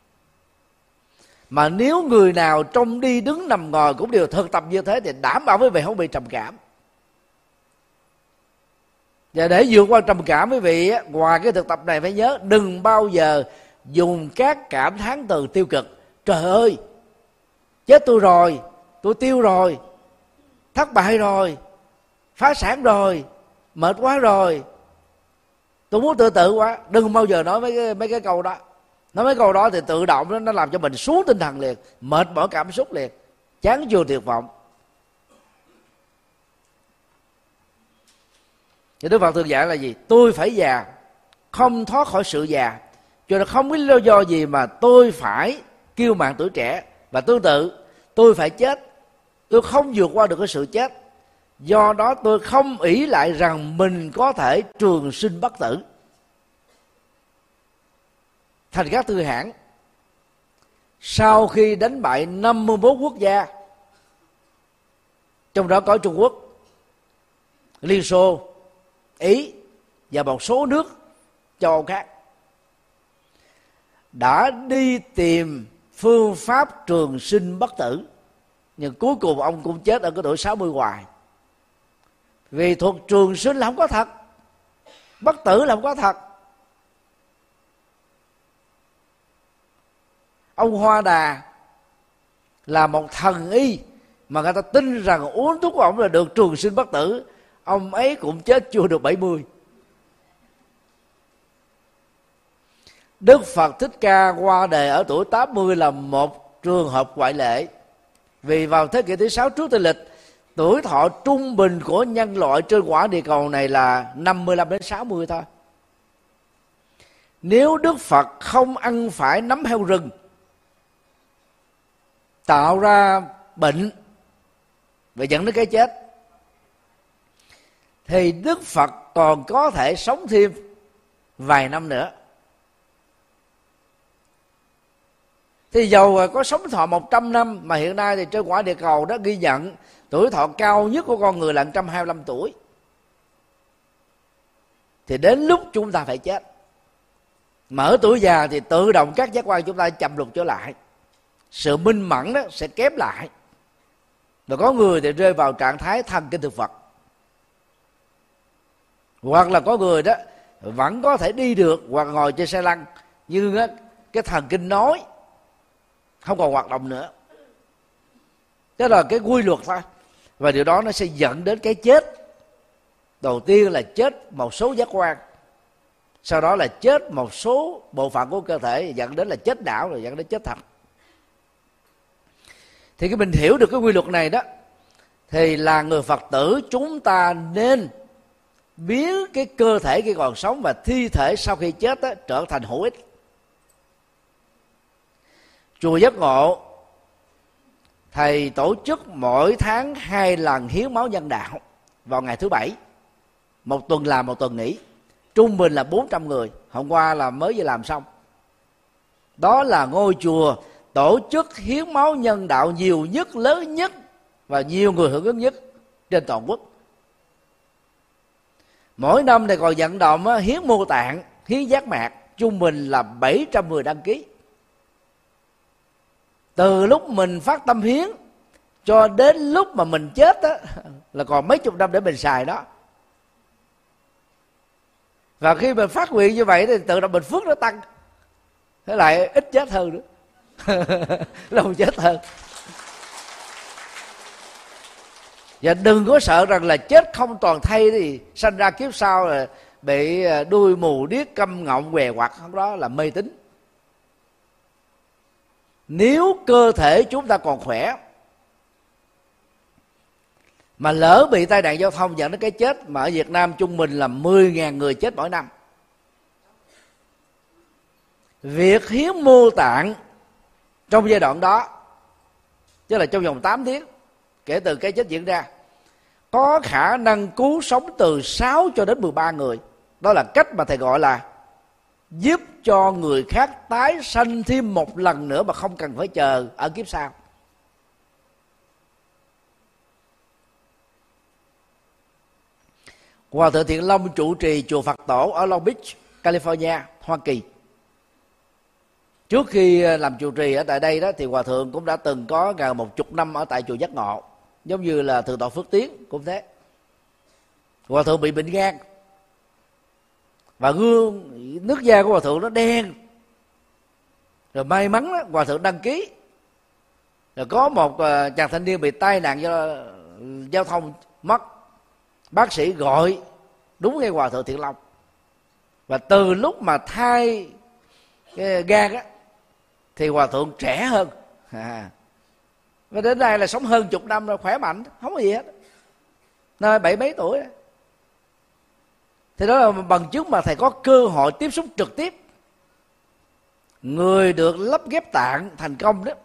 Mà nếu người nào trong đi đứng nằm ngồi cũng đều thực tập như thế thì đảm bảo với vị không bị trầm cảm. Và để vượt qua trầm cảm, quý vị ngoài cái thực tập này phải nhớ đừng bao giờ dùng các cảm thán từ tiêu cực. Trời ơi, chết tôi rồi, tôi tiêu rồi, thất bại rồi, phá sản rồi, mệt quá rồi, tôi muốn tự tử quá. Đừng bao giờ nói mấy cái, mấy cái câu đó. Nói mấy câu đó thì tự động đó, nó làm cho mình xuống tinh thần liền, mệt mỏi cảm xúc liền, chán chường tuyệt vọng. Thì Đức Phật thường dạy là gì? Tôi phải già, không thoát khỏi sự già, cho nên không có lý do gì mà tôi phải kiêu mạn tuổi trẻ. Và tương tự, tôi phải chết, tôi không vượt qua được cái sự chết, do đó tôi không ỷ lại rằng mình có thể trường sinh bất tử. Thành Cát Tư Hãn sau khi đánh bại năm mươi mốt quốc gia, trong đó có Trung Quốc, Liên Xô, Ý và một số nước châu Âu khác, đã đi tìm phương pháp trường sinh bất tử, nhưng cuối cùng ông cũng chết ở cái tuổi sáu mươi hoài. Vì thuật trường sinh là không có thật, bất tử là không có thật. Ông Hoa Đà là một thần y mà người ta tin rằng uống thuốc của ông là được trường sinh bất tử. Ông ấy cũng chết chưa được bảy mươi. Đức Phật Thích Ca qua đời ở tuổi tám mươi là một trường hợp ngoại lệ. Vì vào thế kỷ thứ sáu trước Tây lịch, tuổi thọ trung bình của nhân loại trên quả địa cầu này là năm mươi lăm đến sáu mươi thôi. Nếu Đức Phật không ăn phải nấm heo rừng tạo ra bệnh và dẫn đến cái chết, thì Đức Phật còn có thể sống thêm vài năm nữa. Thì dầu có sống thọ một trăm năm, mà hiện nay thì trên quả địa cầu đó ghi nhận tuổi thọ cao nhất của con người là một trăm hai mươi lăm tuổi. Thì đến lúc chúng ta phải chết. Mà ở tuổi già thì tự động các giác quan chúng ta chậm lụt trở lại, sự minh mẫn đó sẽ kém lại, và có người thì rơi vào trạng thái thần kinh thực vật, hoặc là có người đó vẫn có thể đi được hoặc ngồi trên xe lăn, nhưng á, cái thần kinh nói không còn hoạt động nữa. Đó là cái quy luật thôi, và điều đó nó sẽ dẫn đến cái chết. Đầu tiên là chết một số giác quan, sau đó là chết một số bộ phận của cơ thể, dẫn đến là chết não, rồi dẫn đến chết thật. Thì cái mình hiểu được cái quy luật này đó, thì là người Phật tử chúng ta nên biến cái cơ thể khi còn sống và thi thể sau khi chết đó, trở thành hữu ích. Chùa Giác Ngộ thầy tổ chức mỗi tháng hai lần hiến máu nhân đạo vào ngày thứ bảy, một tuần làm một tuần nghỉ, trung bình là bốn trăm người. Hôm qua là mới vừa làm xong. Đó là ngôi chùa tổ chức hiến máu nhân đạo nhiều nhất, lớn nhất và nhiều người hưởng ứng nhất trên toàn quốc. Mỗi năm này còn vận động hiến mô tạng, hiến giác mạc, trung bình là bảy trăm người đăng ký. Từ lúc mình phát tâm hiến cho đến lúc mà mình chết á, là còn mấy chục năm để mình xài đó. Và khi mình phát nguyện như vậy thì tự động mình phước nó tăng, thế lại ít chết hơn nữa. Lâu chết hơn. Và đừng có sợ rằng là chết không toàn thây thì sanh ra kiếp sau là bị đuôi mù điếc câm ngọng què quặt. Không, đó là mê tín. Nếu cơ thể chúng ta còn khỏe mà lỡ bị tai nạn giao thông dẫn đến cái chết, mà ở Việt Nam trung bình là mười nghìn người chết mỗi năm, việc hiến mô tạng trong giai đoạn đó, tức là trong vòng tám tiếng kể từ cái chết diễn ra, có khả năng cứu sống từ sáu cho đến mười ba người. Đó là cách mà thầy gọi là giúp cho người khác tái sanh thêm một lần nữa mà không cần phải chờ ở kiếp sau. Hòa thượng Thiện Long trụ trì chùa Phật Tổ ở Long Beach, California, Hoa Kỳ. Trước khi làm trụ trì ở tại đây đó, thì hòa thượng cũng đã từng có gần một chục năm ở tại chùa Giác Ngộ, giống như là thượng tọa Phước Tiến cũng thế. Hòa thượng bị bệnh gan, và gương nước da của hòa thượng nó đen. Rồi may mắn đó, hòa thượng đăng ký. Rồi có một uh, chàng thanh niên bị tai nạn do giao thông mất. Bác sĩ gọi đúng ngay hòa thượng Thiện Long. Và từ lúc mà thai cái gan á, thì hòa thượng trẻ hơn. À. Và đến nay là sống hơn chục năm rồi, khỏe mạnh, không có gì hết. Nơi bảy mấy tuổi đó. Thì đó là bằng chứng mà thầy có cơ hội tiếp xúc trực tiếp người được lắp ghép tạng thành công đó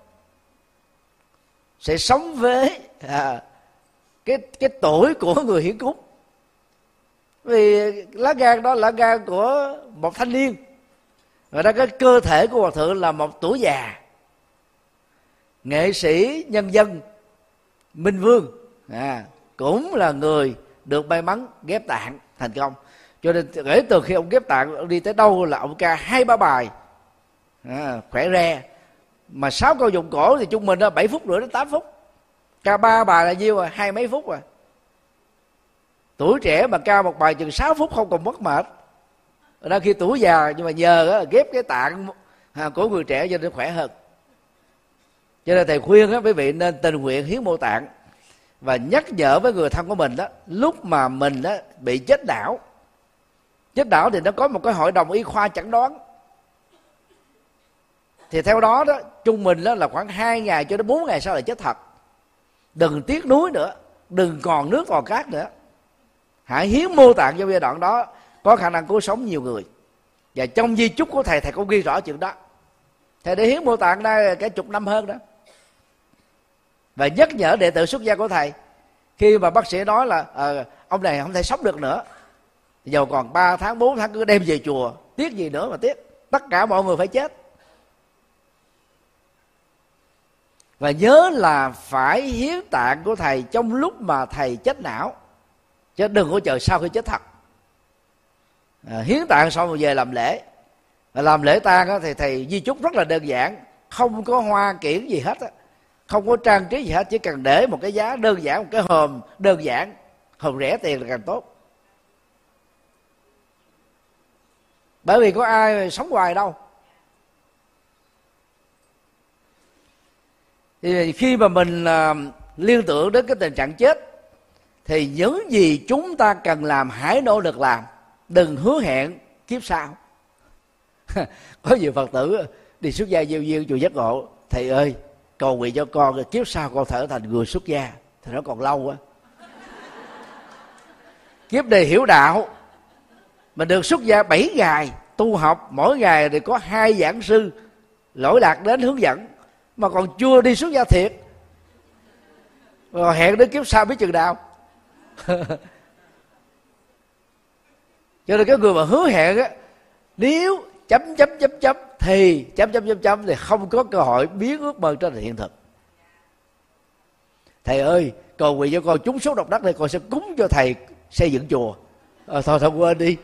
sẽ sống với à, cái cái tuổi của người hiến cúng. Vì lá gan đó là lá gan của một thanh niên, và đó cái cơ thể của hòa thượng là một tuổi già. Nghệ sĩ nhân dân Minh Vương à, cũng là người được may mắn ghép tạng thành công. Cho nên kể từ khi ông ghép tạng, ông đi tới đâu là ông ca hai ba bài à, khỏe re. Mà sáu câu dụng cổ thì trung bình đó bảy phút rưỡi đến tám phút. Ca ba bài là nhiêu à? Hai mấy phút à. Tuổi trẻ mà ca một bài chừng sáu phút không còn mất mệt. Đó khi tuổi già, nhưng mà nhờ đó, ghép cái tạng à, của người trẻ cho nên khỏe hơn. Cho nên thầy khuyên á, quý vị nên tình nguyện hiến mô tạng và nhắc nhở với người thân của mình đó, lúc mà mình đó bị chết não. Chết não thì nó có một cái hội đồng y khoa chẩn đoán. Thì theo đó đó, trung bình đó là khoảng hai ngày cho đến bốn ngày sau là chết thật. Đừng tiếc nuối nữa, đừng còn nước còn cát nữa. Hãy hiến mô tạng trong giai đoạn đó, có khả năng cứu sống nhiều người. Và trong di chúc của thầy, thầy cũng ghi rõ chuyện đó. Thầy đã hiến mô tạng đây cả chục năm hơn đó. Và nhắc nhở đệ tử xuất gia của thầy, khi mà bác sĩ nói là à, ông này không thể sống được nữa, dầu còn ba tháng bốn tháng cứ đem về chùa, tiếc gì nữa mà tiếc, tất cả mọi người phải chết. Và nhớ là phải hiến tạng của thầy trong lúc mà thầy chết não, chứ đừng có chờ sau khi chết thật. À, hiến tạng xong rồi về làm lễ. Và làm lễ tang thì thầy di chúc rất là đơn giản, không có hoa kiển gì hết á, không có trang trí gì hết, chỉ cần để một cái giá đơn giản, một cái hòm đơn giản, hòm rẻ tiền là càng tốt. Bởi vì có ai sống hoài đâu. Thì khi mà mình uh, liên tưởng đến cái tình trạng chết, thì những gì chúng ta cần làm hãy nỗ lực làm, đừng hứa hẹn kiếp sau. Có nhiều Phật tử đi xuất gia gieo duyên chùa Giác Ngộ, thầy ơi cầu nguyện cho con kiếp sau con trở thành người xuất gia. Thì nó còn lâu quá. Kiếp này hiểu đạo, mình được xuất gia bảy ngày tu học, mỗi ngày thì có hai giảng sư lỗi lạc đến hướng dẫn, mà còn chưa đi xuất gia thiệt, rồi hẹn đến kiếp sau biết chừng nào. Cho nên cái người mà hứa hẹn á, nếu chấm chấm chấm chấm thì chấm chấm chấm chấm thì không có cơ hội biến ước mơ trở thành hiện thực. Thầy ơi cầu nguyện cho con trúng số độc đắc này, con sẽ cúng cho thầy xây dựng chùa. À, thôi thôi quên đi.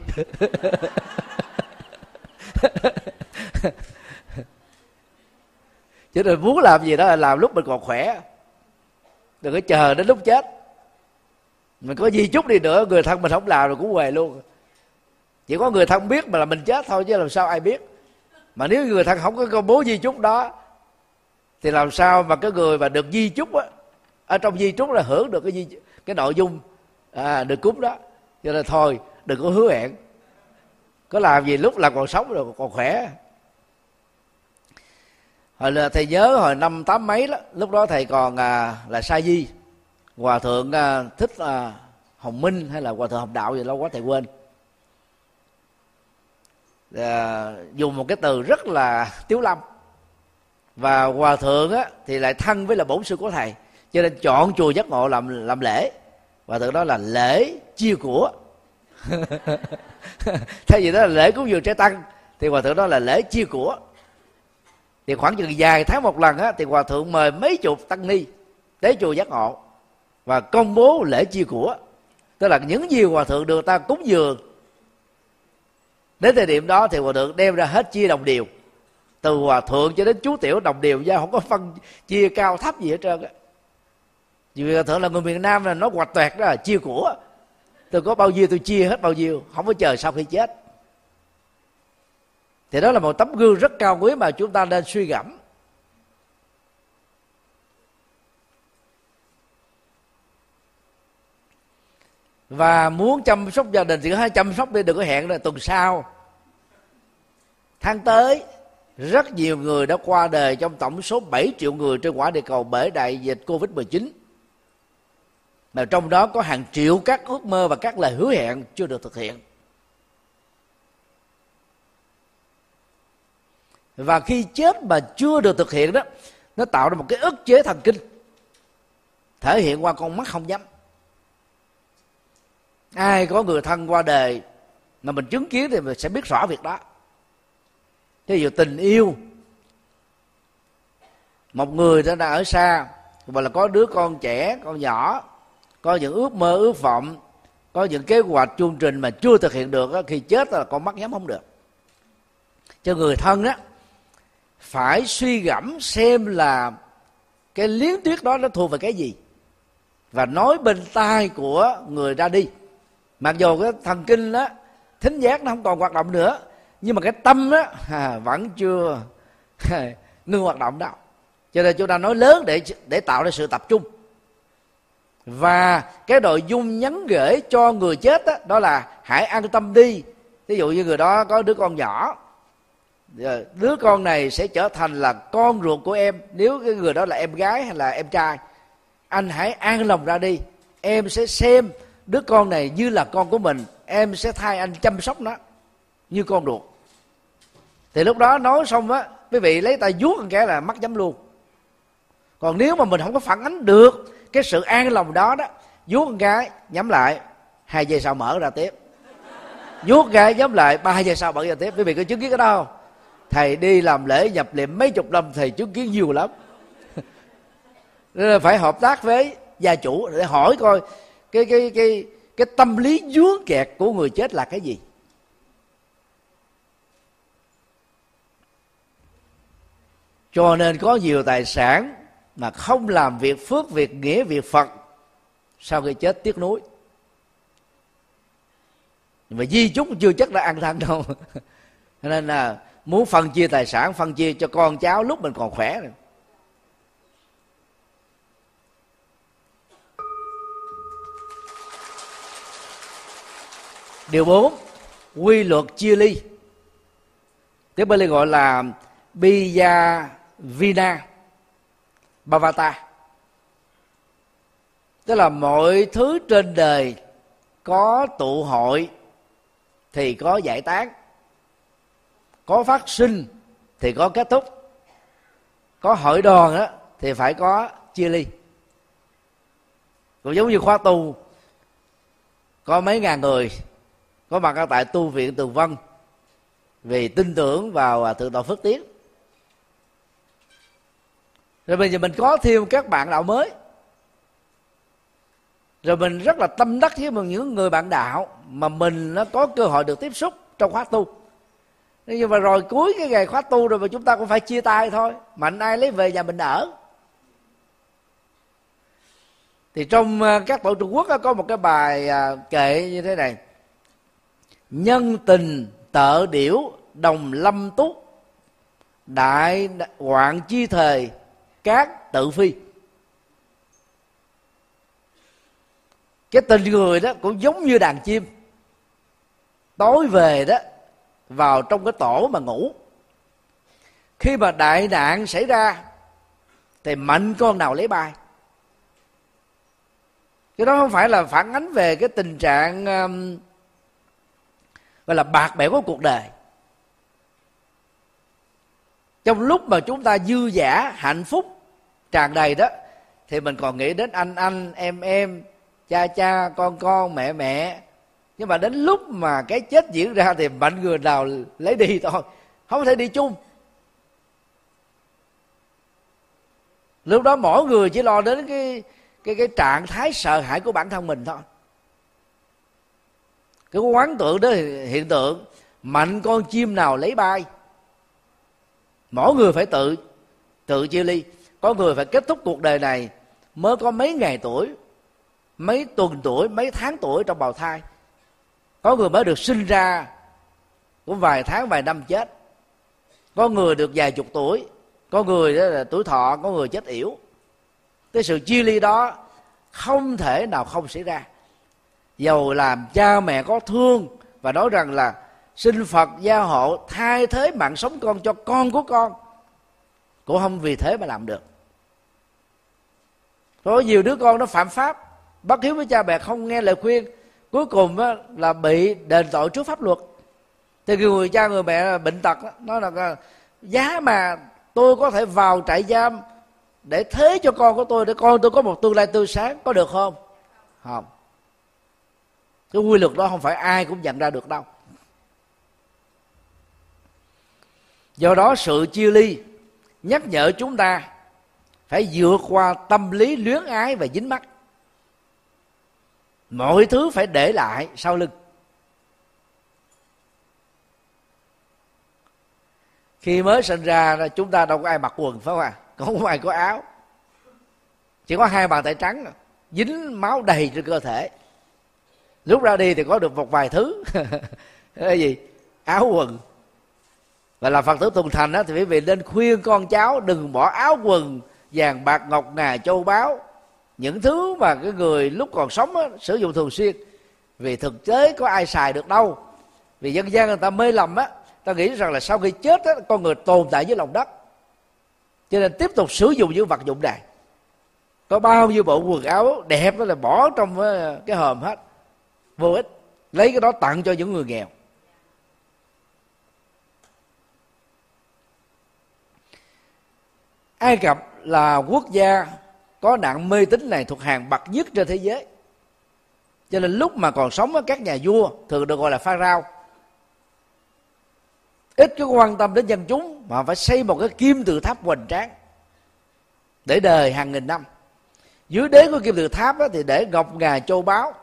Cho nên muốn làm gì đó là làm lúc mình còn khỏe, đừng có chờ đến lúc chết. Mình có di chúc đi nữa, người thân mình không làm rồi cũng quề luôn. Chỉ có người thân biết mà là mình chết thôi, chứ làm sao ai biết. Mà nếu người thân không có công bố di chúc đó, thì làm sao mà cái người mà được di chúc á, ở trong di chúc là hưởng được cái di, cái nội dung à, được cúng đó. Cho nên thôi đừng có hứa hẹn, có làm gì lúc là còn sống rồi còn khỏe. Hồi là thầy nhớ hồi năm tám mấy đó, lúc đó thầy còn à, là sa di, hòa thượng à, thích à, Hồng Minh hay là hòa thượng Học Đạo gì lâu quá thầy quên. À, dùng một cái từ rất là tiếu lâm, và hòa thượng á, thì lại thân với là bổn sư của thầy, cho nên chọn chùa Giác Ngộ làm làm lễ. Hòa thượng đó là lễ chia của. Thay vì đó là lễ cúng dường trai tăng, thì hòa thượng đó là lễ chia của. Thì khoảng chừng vài tháng một lần á, thì hòa thượng mời mấy chục tăng ni tới chùa Giác Ngộ và công bố lễ chia của. Tức là những gì hòa thượng được ta cúng dường đến thời điểm đó thì hòa thượng đem ra hết chia đồng đều, từ hòa thượng cho đến chú tiểu đồng đều, ra không có phân chia cao thấp gì hết trơn á. Vì hòa thượng là người miền Nam là nó hoạch toẹt đó là chia của, tôi có bao nhiêu tôi chia hết bao nhiêu, không có chờ sau khi chết. Thì đó là một tấm gương rất cao quý mà chúng ta nên suy gẫm. Và muốn chăm sóc gia đình thì có chăm sóc đi, đừng có hẹn là tuần sau, tháng tới. Rất nhiều người đã qua đời trong tổng số bảy triệu người trên quả địa cầu bởi đại dịch covid mười chín, mà trong đó có hàng triệu các ước mơ và các lời hứa hẹn chưa được thực hiện. Và khi chết mà chưa được thực hiện đó, nó tạo ra một cái ức chế thần kinh, thể hiện qua con mắt không nhắm. Ai có người thân qua đời mà mình chứng kiến thì mình sẽ biết rõ việc đó. Ví dụ tình yêu, một người đã ở xa và là có đứa con trẻ, con nhỏ, có những ước mơ, ước vọng, có những kế hoạch chương trình mà chưa thực hiện được đó, khi chết là con mắt nhắm không được. Cho người thân đó phải suy gẫm xem là cái liếng tuyết đó nó thuộc về cái gì, và nói bên tai của người ra đi. Mặc dù cái thần kinh đó, thính giác nó không còn hoạt động nữa, nhưng mà cái tâm đó à, vẫn chưa ngưng hoạt động đâu. Cho nên chúng ta nói lớn để để tạo ra sự tập trung. Và cái nội dung nhắn gửi cho người chết đó, đó là hãy an tâm đi. Ví dụ như người đó có đứa con nhỏ, đứa con này sẽ trở thành là con ruột của em. Nếu cái người đó là em gái hay là em trai, anh hãy an lòng ra đi. Em sẽ xem đứa con này như là con của mình, em sẽ thay anh chăm sóc nó như con ruột. Thì lúc đó nói xong á, quý vị lấy tay vuốt một cái là mắt nhắm luôn. Còn nếu mà mình không có phản ánh được cái sự an lòng đó đó, vuốt một cái nhắm lại, hai giây sau mở ra tiếp, vuốt cái nhắm lại, ba giây sau mở ra tiếp. Quý vị có chứng kiến cái đó không? Thầy đi làm lễ nhập liệm mấy chục năm, thầy chứng kiến nhiều lắm. Nên là phải hợp tác với gia chủ để hỏi coi cái cái cái cái tâm lý vướng kẹt của người chết là cái gì. Cho nên có nhiều tài sản mà không làm việc phước, việc nghĩa, việc Phật, sau khi chết tiếc nuối. Nhưng mà di chúc chưa chắc đã ăn thân đâu. Nên là muốn phân chia tài sản, phân chia cho con cháu lúc mình còn khỏe rồi. Điều bốn, quy luật chia ly. Tiếng Bali gọi là Bija Vina Bhavata. Tức là mọi thứ trên đời có tụ hội thì có giải tán, có phát sinh thì có kết thúc, có hội đoàn đó thì phải có chia ly. Cũng giống như khóa tu, có mấy ngàn người có mặt ở tại tu viện Tường Vân vì tin tưởng vào Thượng tọa Phước Tiến. Rồi bây giờ mình có thêm các bạn đạo mới, rồi mình rất là tâm đắc với những người bạn đạo mà mình nó có cơ hội được tiếp xúc trong khóa tu. Nhưng mà rồi cuối cái ngày khóa tu rồi mà chúng ta cũng phải chia tay thôi, mạnh ai lấy về nhà mình ở. Thì trong các tổ Trung Quốc có một cái bài kệ như thế này: nhân tình tợ điểu đồng lâm túc, đại hoạn chi thời các tự phi. Cái tình người đó cũng giống như đàn chim, tối về đó vào trong cái tổ mà ngủ. Khi mà đại nạn xảy ra thì mạnh con nào lấy bay. Cái đó không phải là phản ánh về cái tình trạng um, gọi là bạc bẽo của cuộc đời. Trong lúc mà chúng ta dư dả, hạnh phúc, tràn đầy đó, thì mình còn nghĩ đến anh anh, em em, cha cha, con con, mẹ mẹ. Nhưng mà đến lúc mà cái chết diễn ra thì mạnh người nào lấy đi thôi, không thể đi chung. Lúc đó mỗi người chỉ lo đến cái cái cái trạng thái sợ hãi của bản thân mình thôi. Cái quán tượng đó hiện tượng mạnh con chim nào lấy bay. Mỗi người phải tự tự chia ly. Có người phải kết thúc cuộc đời này mới có mấy ngày tuổi, mấy tuần tuổi, mấy tháng tuổi trong bào thai. Có người mới được sinh ra cũng vài tháng vài năm chết. Có người được vài chục tuổi, có người đó là tuổi thọ, có người chết yểu. Cái sự chia ly đó không thể nào không xảy ra. Dầu làm cha mẹ có thương và nói rằng là xin Phật gia hộ thay thế mạng sống con cho con của con, cũng không vì thế mà làm được. Có nhiều đứa con nó phạm pháp, bất hiếu với cha mẹ, không nghe lời khuyên, cuối cùng là bị đền tội trước pháp luật. Thì người cha người mẹ bệnh tật đó, nói là giá mà tôi có thể vào trại giam để thế cho con của tôi, để con tôi có một tương lai tươi sáng, có được không? Không. Cái quy luật đó không phải ai cũng nhận ra được đâu. Do đó sự chia ly nhắc nhở chúng ta phải vượt qua tâm lý luyến ái và dính mắc. Mọi thứ phải để lại sau lưng. Khi mới sinh ra chúng ta đâu có ai mặc quần, phải không ạ? Không có ai có áo, chỉ có hai bàn tay trắng dính máu đầy trên cơ thể. Lúc ra đi thì có được một vài thứ cái gì? Áo quần. Và là Phật tử tuần thành đó, thì quý vị nên khuyên con cháu đừng bỏ áo quần, vàng bạc ngọc ngà châu báu, những thứ mà cái người lúc còn sống đó, sử dụng thường xuyên. Vì thực tế có ai xài được đâu. Vì dân gian người ta mê lầm á, ta nghĩ rằng là sau khi chết á, con người tồn tại dưới lòng đất, cho nên tiếp tục sử dụng những vật dụng này. Có bao nhiêu bộ quần áo đẹp đó là bỏ trong cái hòm hết, vô ích. Lấy cái đó tặng cho những người nghèo. Ai Cập là quốc gia có nạn mê tín này thuộc hàng bậc nhất trên thế giới. Cho nên lúc mà còn sống các nhà vua thường được gọi là pharaoh, ít có quan tâm đến dân chúng, mà phải xây một cái kim tự tháp hoành tráng để đời hàng nghìn năm. Dưới đế của kim tự tháp đó thì để ngọc ngà châu báu,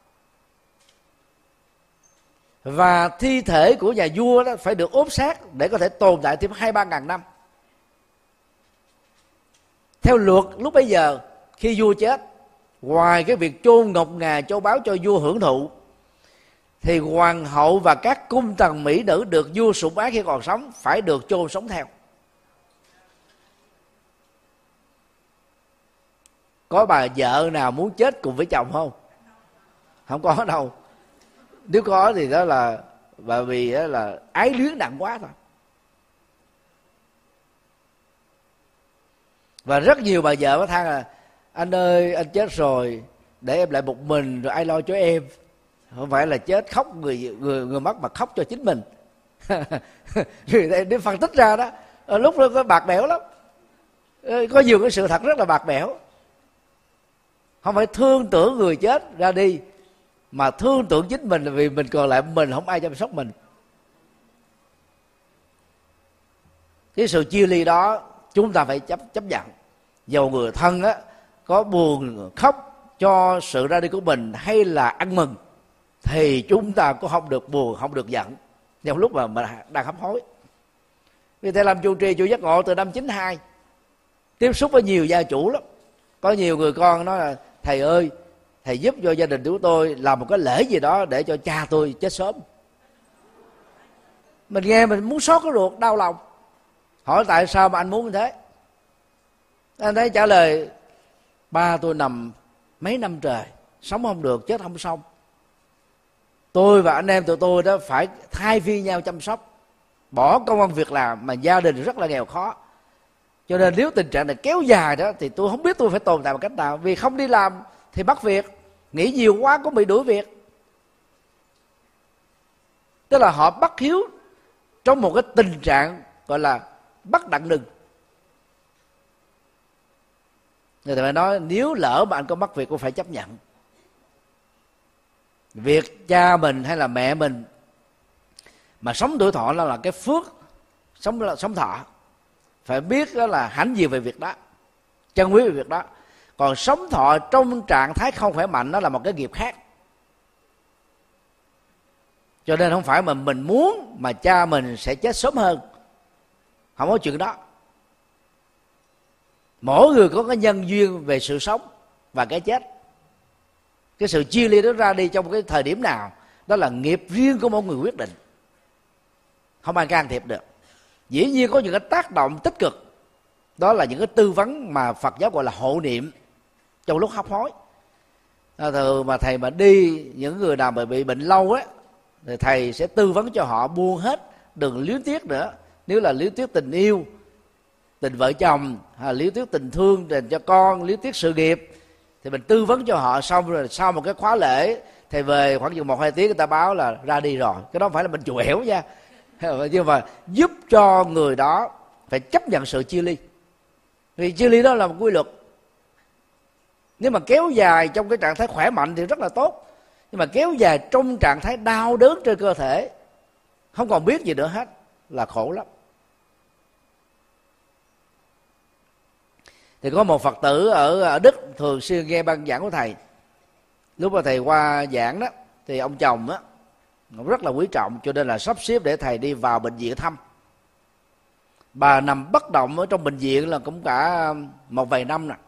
và thi thể của nhà vua đó phải được ốp xác để có thể tồn tại thêm hai ba ngàn năm. Theo luật lúc bấy giờ, khi vua chết, ngoài cái việc chôn ngọc ngà châu báu cho vua hưởng thụ, thì hoàng hậu và các cung tần mỹ nữ được vua sủng ái khi còn sống phải được chôn sống theo. Có bà vợ nào muốn chết cùng với chồng không? Không có đâu. Nếu có thì đó là bởi vì đó là ái luyến nặng quá thôi. Và rất nhiều bà vợ mới than là anh ơi, anh chết rồi để em lại một mình, rồi ai lo cho em? Không phải là chết khóc người người người mất mà khóc cho chính mình. Rồi để phân tích ra đó, lúc đó có bạc bẽo lắm. Có nhiều cái sự thật rất là bạc bẽo. Không phải thương tưởng người chết ra đi, mà thương tưởng chính mình, là vì mình còn lại mình, không ai chăm sóc mình. Cái sự chia ly đó chúng ta phải chấp chấp nhận. Dầu người thân á có buồn khóc cho sự ra đi của mình hay là ăn mừng, thì chúng ta cũng không được buồn, không được giận trong lúc mà mình đang hấp hối. Vì thầy làm trụ trì chùa Giác Ngộ từ năm chín hai, tiếp xúc với nhiều gia chủ lắm. Có nhiều người con nói là thầy ơi, thầy giúp cho gia đình của tôi làm một cái lễ gì đó để cho cha tôi chết sớm. Mình nghe mình muốn xót cái ruột, đau lòng. Hỏi tại sao mà anh muốn như thế? Anh thấy trả lời: ba tôi nằm mấy năm trời, sống không được, chết không xong. Tôi và anh em tụi tôi đó phải thay phiên nhau chăm sóc, bỏ công ăn việc làm, mà gia đình rất là nghèo khó. Cho nên nếu tình trạng này kéo dài đó thì tôi không biết tôi phải tồn tại bằng cách nào. Vì không đi làm thì mất việc, nghĩ nhiều quá cũng bị đuổi việc. Tức là họ bất hiếu trong một cái tình trạng gọi là bất đặng đừng. Người ta phải nói nếu lỡ mà anh có mất việc cũng phải chấp nhận. Việc cha mình hay là mẹ mình mà sống tuổi thọ là, là cái phước sống sống thọ, phải biết đó là hãnh diện về việc đó, trân quý về việc đó. Còn sống thọ trong trạng thái không khỏe mạnh đó là một cái nghiệp khác. Cho nên không phải mà mình muốn mà cha mình sẽ chết sớm hơn, không có chuyện đó. Mỗi người có cái nhân duyên về sự sống và cái chết. Cái sự chia ly đó ra đi trong cái thời điểm nào, đó là nghiệp riêng của mỗi người quyết định, không ai can thiệp được. Dĩ nhiên có những cái tác động tích cực, đó là những cái tư vấn mà Phật giáo gọi là hộ niệm trong lúc hấp hối. Thường mà thầy mà đi những người nào mà bị bệnh lâu á, thì thầy sẽ tư vấn cho họ buông hết, đừng luyến tiếc nữa. Nếu là luyến tiếc tình yêu, tình vợ chồng, hay luyến tiếc tình thương dành cho con, luyến tiếc sự nghiệp, thì mình tư vấn cho họ xong rồi sau một cái khóa lễ thầy về khoảng chừng một hai tiếng người ta báo là ra đi rồi. Cái đó không phải là mình chùa ẻo nha, nhưng mà giúp cho người đó phải chấp nhận sự chia ly, vì chia ly đó là một quy luật. Nếu mà kéo dài trong cái trạng thái khỏe mạnh thì rất là tốt, nhưng mà kéo dài trong trạng thái đau đớn trên cơ thể, không còn biết gì nữa hết, là khổ lắm. Thì có một Phật tử ở, ở Đức thường xuyên nghe băng giảng của thầy. Lúc mà thầy qua giảng đó thì ông chồng á rất là quý trọng, cho nên là sắp xếp để thầy đi vào bệnh viện thăm. Bà nằm bất động ở trong bệnh viện là cũng cả một vài năm nè,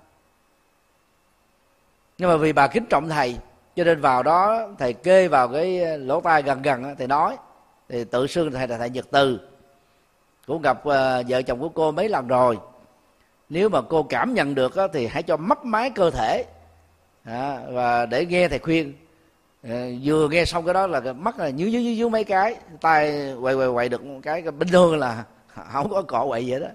nhưng mà vì bà kính trọng thầy cho nên vào đó thầy kê vào cái lỗ tai gần gần thầy nói. Thì tự xưng thầy là thầy Nhật Từ, cũng gặp uh, vợ chồng của cô mấy lần rồi. Nếu mà cô cảm nhận được á, thì hãy cho mấp máy cơ thể à, và để nghe thầy khuyên. À, vừa nghe xong cái đó là cái mắt là nhíu nhíu nhíu, nhíu mấy cái, tay quậy quậy quậy được một cái, cái bình thường là không có cọ quậy vậy đó.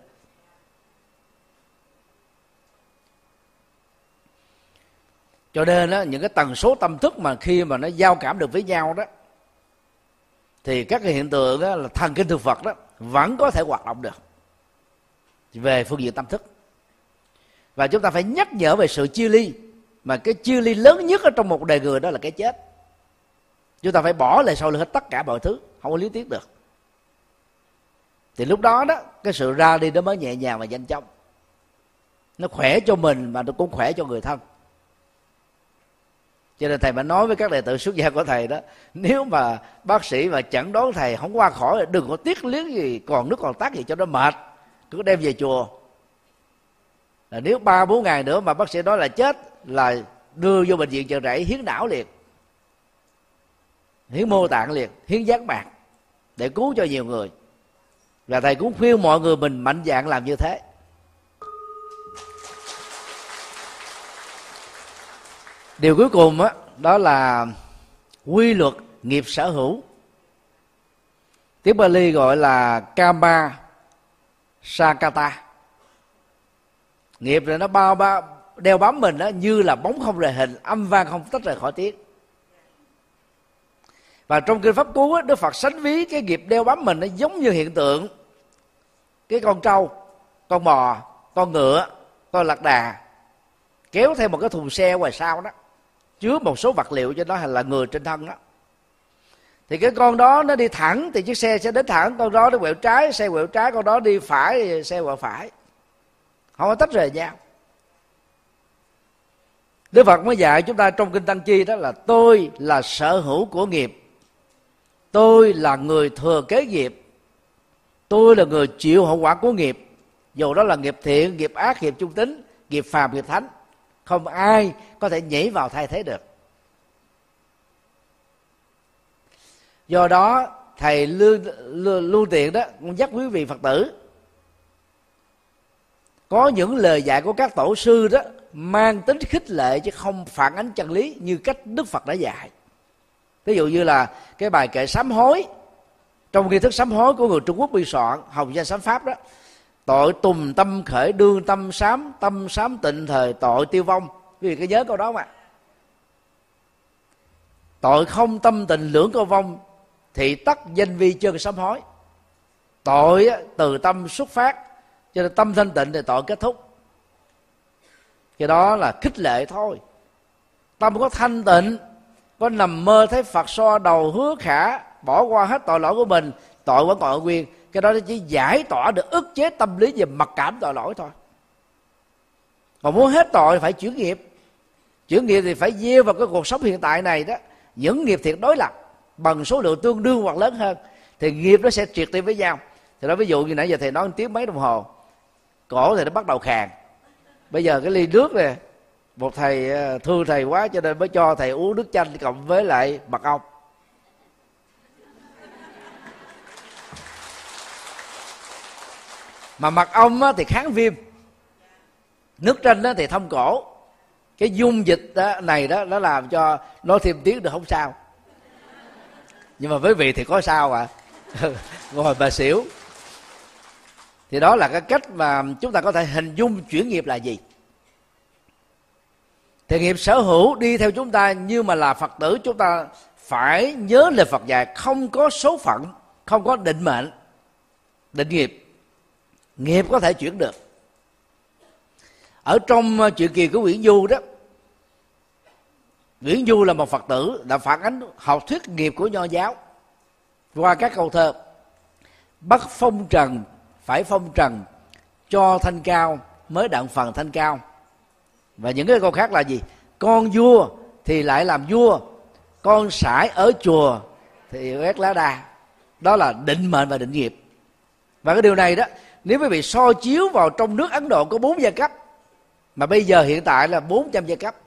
Cho nên á, những cái tần số tâm thức mà khi mà nó giao cảm được với nhau đó, thì các cái hiện tượng đó là thần kinh thực vật đó vẫn có thể hoạt động được về phương diện tâm thức. Và chúng ta phải nhắc nhở về sự chia ly, mà cái chia ly lớn nhất ở trong một đời người đó là cái chết. Chúng ta phải bỏ lại sau lưng hết tất cả mọi thứ, không có lý tiếc được. Thì lúc đó đó cái sự ra đi đó mới nhẹ nhàng và nhanh chóng, nó khỏe cho mình mà nó cũng khỏe cho người thân. Cho nên thầy mới nói với các đệ tử xuất gia của thầy đó, nếu mà bác sĩ mà chẩn đoán thầy không qua khỏi, đừng có tiếc liếc gì còn nước còn tát gì cho nó mệt, cứ đem về chùa. Là nếu ba bốn ngày nữa mà bác sĩ nói là chết, là đưa vô bệnh viện Chợ Rẫy hiến não liền, hiến mô tạng liền, hiến giác mạc để cứu cho nhiều người. Và thầy cũng khuyên mọi người mình mạnh dạn làm như thế. Điều cuối cùng đó, đó là quy luật nghiệp sở hữu. Tiếng Bali gọi là Kama Sakata. Nghiệp là nó bao bao đeo bám mình đó, như là bóng không rời hình, âm vang không tách rời khỏi tiếng. Và trong kinh Pháp Cú á, Đức Phật sánh ví cái nghiệp đeo bám mình nó giống như hiện tượng cái con trâu, con bò, con ngựa, con lạc đà kéo theo một cái thùng xe ngoài sau đó, chứa một số vật liệu cho nó hay là người trên thân đó. Thì cái con đó nó đi thẳng thì chiếc xe sẽ đến thẳng, con đó nó quẹo trái, xe quẹo trái, con đó đi phải, xe quẹo phải, không có tách rời nhau. Đức Phật mới dạy chúng ta trong kinh Tăng Chi đó là tôi là sở hữu của nghiệp, tôi là người thừa kế nghiệp, tôi là người chịu hậu quả của nghiệp, dù đó là nghiệp thiện, nghiệp ác, nghiệp trung tính, nghiệp phàm, nghiệp thánh, không ai có thể nhảy vào thay thế được. Do đó thầy lưu, lưu, lưu tiện đó cũng dắt quý vị Phật tử có những lời dạy của các tổ sư đó mang tính khích lệ chứ không phản ánh chân lý như cách Đức Phật đã dạy. Ví dụ như là cái bài kệ sám hối, trong nghi thức sám hối của người Trung Quốc biên soạn Hồng Danh Sám Pháp đó: tội tùng tâm khởi đương tâm sám, tâm sám tịnh thời tội tiêu vong. Quý vị có nhớ câu đó mà? Tội không tâm tịnh lưỡng câu vong, thị tắc danh vi chân sám hối. Tội từ tâm xuất phát, cho nên tâm thanh tịnh thì tội kết thúc. Cái đó là khích lệ thôi. Tâm có thanh tịnh, có nằm mơ thấy Phật xoa đầu hứa khả, bỏ qua hết tội lỗi của mình, tội vẫn còn ở nguyên. Cái đó chỉ giải tỏa được ức chế tâm lý về mặc cảm tội lỗi thôi. Còn muốn hết tội phải chuyển nghiệp. Chuyển nghiệp thì phải gieo vào cái cuộc sống hiện tại này đó những nghiệp thiện đối lập bằng số lượng tương đương hoặc lớn hơn, thì nghiệp nó sẽ triệt tiêu với nhau. Thì đó, ví dụ như nãy giờ thầy nói một tiếng mấy đồng hồ, cổ thì nó bắt đầu khàn. Bây giờ cái ly nước này, một thầy thương thầy quá cho nên mới cho thầy uống nước chanh cộng với lại mật ong. Mà mật ong thì kháng viêm, nước chanh thì thông cổ. Cái dung dịch đó, này đó nó làm cho nó thêm tiếng được không sao. Nhưng mà với vị thì có sao ạ? À? Ngồi bà xỉu. Thì đó là cái cách mà chúng ta có thể hình dung chuyển nghiệp là gì. Thì nghiệp sở hữu đi theo chúng ta, nhưng mà là Phật tử chúng ta phải nhớ lời Phật dạy không có số phận, không có định mệnh, định nghiệp. Nghiệp có thể chuyển được. Ở trong truyện kỳ của Nguyễn Du đó, Nguyễn Du là một Phật tử đã phản ánh học thuyết nghiệp của Nho giáo qua các câu thơ: bắt phong trần phải phong trần, cho thanh cao mới đặng phần thanh cao. Và những cái câu khác là gì? Con vua thì lại làm vua, con sải ở chùa thì quét lá đa. Đó là định mệnh và định nghiệp. Và cái điều này đó, nếu quý vị so chiếu vào trong nước Ấn Độ có bốn giai cấp, mà bây giờ hiện tại là bốn trăm giai cấp,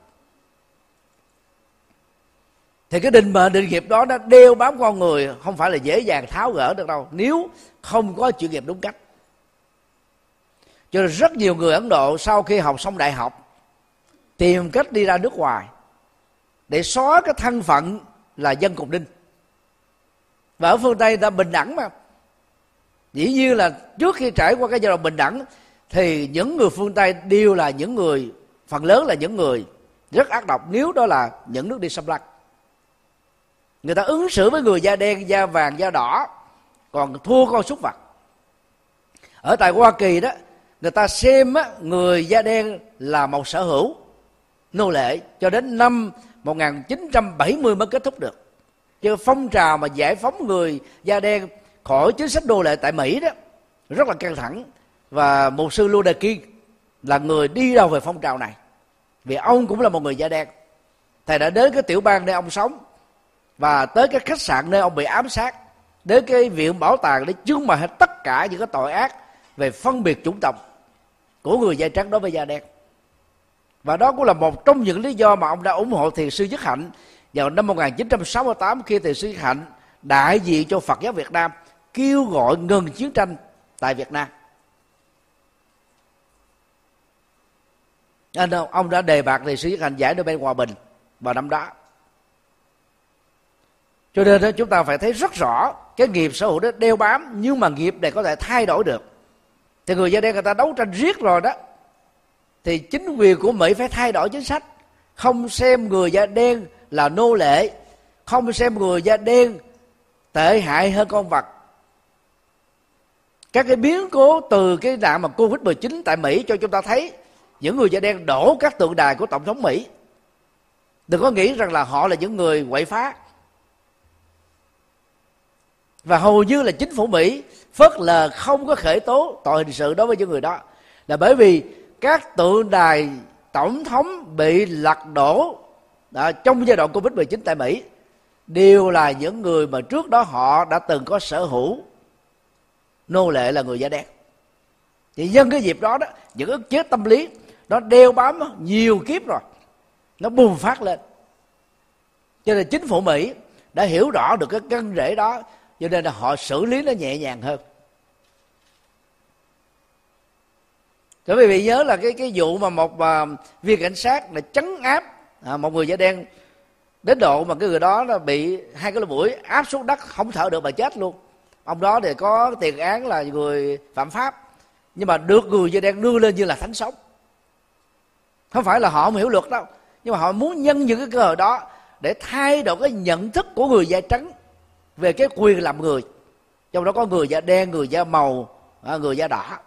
thì cái định mệnh định nghiệp đó nó đeo bám con người, không phải là dễ dàng tháo gỡ được đâu, nếu không có chuyển nghiệp đúng cách. Cho nên rất nhiều người Ấn Độ sau khi học xong đại học tìm cách đi ra nước ngoài để xóa cái thân phận là dân cùng đinh. Và ở phương Tây ta bình đẳng mà, dĩ nhiên là trước khi trải qua cái giai đoạn bình đẳng thì những người phương Tây đều là những người, phần lớn là những người rất ác độc, nếu đó là những nước đi xâm lăng. Người ta ứng xử với người da đen, da vàng, da đỏ còn thua con súc vật. Ở tại Hoa Kỳ đó, người ta xem á, người da đen là một sở hữu nô lệ cho đến năm một nghìn chín trăm bảy mươi mới kết thúc được. Chứ phong trào mà giải phóng người da đen khỏi chính sách nô lệ tại Mỹ đó rất là căng thẳng. Và mục sư Luther King là người đi đầu về phong trào này, vì ông cũng là một người da đen. Thầy đã đến cái tiểu bang nơi ông sống, và tới cái khách sạn nơi ông bị ám sát, đến cái viện bảo tàng để trưng bày hết tất cả những cái tội ác về phân biệt chủng tộc của người da trắng đối với da đen. Và đó cũng là một trong những lý do mà ông đã ủng hộ thiền sư Nhất Hạnh vào năm một nghìn chín trăm sáu mươi tám, khi thiền sư Nhất Hạnh đại diện cho Phật giáo Việt Nam kêu gọi ngừng chiến tranh tại Việt Nam. Anh ông đã đề bạt thiền sư Nhất Hạnh giải Nobel hòa bình vào năm đó. Cho nên đó, chúng ta phải thấy rất rõ cái nghiệp sở hữu đó đeo bám, nhưng mà nghiệp này có thể thay đổi được. Thì người da đen người ta đấu tranh riết rồi đó, thì chính quyền của Mỹ phải thay đổi chính sách, không xem người da đen là nô lệ, không xem người da đen tệ hại hơn con vật. Các cái biến cố từ cái nạn mà Covid mười chín tại Mỹ cho chúng ta thấy những người da đen đổ các tượng đài của Tổng thống Mỹ. Đừng có nghĩ rằng là họ là những người quậy phá. Và hầu như là chính phủ Mỹ phớt lờ không có khởi tố tội hình sự đối với những người đó, là bởi vì các tượng đài tổng thống bị lật đổ đó, trong giai đoạn Covid mười chín tại Mỹ đều là những người mà trước đó họ đã từng có sở hữu nô lệ là người da đen. Thì nhân cái dịp đó đó, những ức chế tâm lý nó đeo bám nhiều kiếp rồi, nó bùng phát lên. Cho nên chính phủ Mỹ đã hiểu rõ được cái根rễ đó, cho nên là họ xử lý nó nhẹ nhàng hơn. Cho quý vị nhớ là cái cái vụ mà một uh, viên cảnh sát là trấn áp à, một người da đen đến độ mà cái người đó là bị hai cái lỗ mũi áp xuống đất không thở được mà chết luôn. Ông đó thì có tiền án là người phạm pháp, nhưng mà được người da đen đưa lên như là thánh sống. Không phải là họ không hiểu luật đâu, nhưng mà họ muốn nhân những cái cơ hội đó để thay đổi cái nhận thức của người da trắng về cái quyền làm người. Trong đó có người da đen, người da màu, người da đỏ.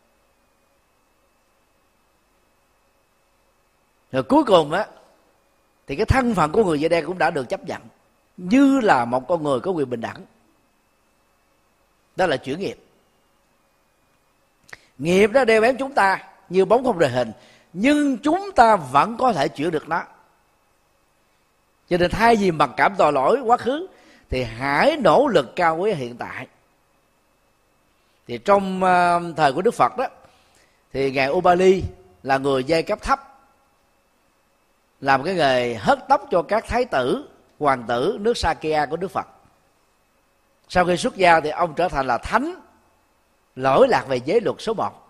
Rồi cuối cùng á, thì cái thân phận của người da đen cũng đã được chấp nhận như là một con người có quyền bình đẳng. Đó là chuyển nghiệp. Nghiệp đó đeo bám chúng ta như bóng không rời hình, nhưng chúng ta vẫn có thể chuyển được nó. Cho nên thay vì mặc cảm tội lỗi quá khứ, thì hãy nỗ lực cao quý hiện tại. Thì trong uh, thời của Đức Phật đó, thì ngài Ubali là người giai cấp thấp, làm cái nghề hớt tóc cho các thái tử, hoàng tử nước Sakya của Đức Phật. Sau khi xuất gia thì ông trở thành là thánh lỗi lạc về giới luật số một.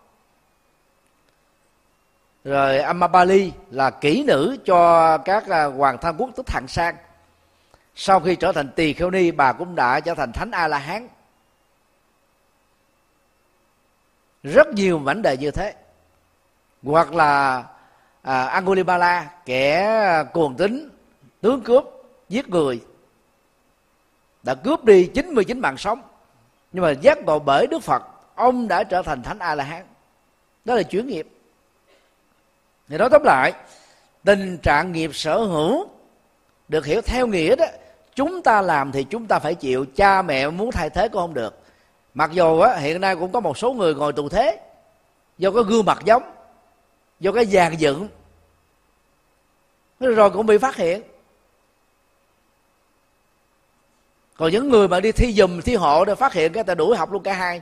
Rồi Amabali là kỹ nữ cho các hoàng thân quốc tích hạng sang. Sau khi trở thành tỳ kheo ni, bà cũng đã trở thành thánh A La Hán. Rất nhiều mảnh đời như thế. Hoặc là à, Angulimala, kẻ cuồng tín, tướng cướp, giết người, đã cướp đi chín mươi chín mạng sống, Nhưng mà giác ngộ bởi Đức Phật, ông đã trở thành Thánh A La Hán. Đó là chuyển nghiệp. Thì nói tóm lại, tình trạng nghiệp sở hữu được hiểu theo nghĩa đó, chúng ta làm thì chúng ta phải chịu, cha mẹ muốn thay thế cũng không được. Mặc dù á, hiện nay cũng có một số người ngồi tù thế do có gương mặt giống, do cái dàn dựng, rồi cũng bị phát hiện. Còn những người mà đi thi giùm thi hộ để phát hiện cái ta đuổi học luôn cả hai.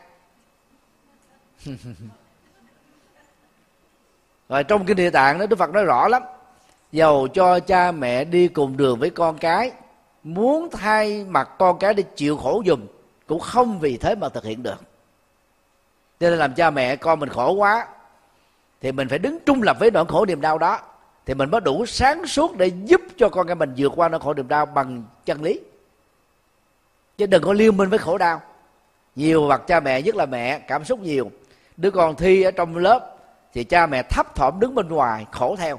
Rồi trong Kinh Địa Tạng đó, Đức Phật nói rõ lắm, dầu cho cha mẹ đi cùng đường với con cái, muốn thay mặt con cái để chịu khổ giùm cũng không vì thế mà thực hiện được. Cho nên làm cha mẹ con mình khổ quá thì mình phải đứng trung lập với nỗi khổ niềm đau đó, thì mình mới đủ sáng suốt để giúp cho con cái mình vượt qua nỗi khổ niềm đau bằng chân lý. Chứ đừng có liên minh với khổ đau. Nhiều bậc cha mẹ, nhất là mẹ, cảm xúc nhiều, đứa con thi ở trong lớp thì cha mẹ thấp thỏm đứng bên ngoài khổ theo.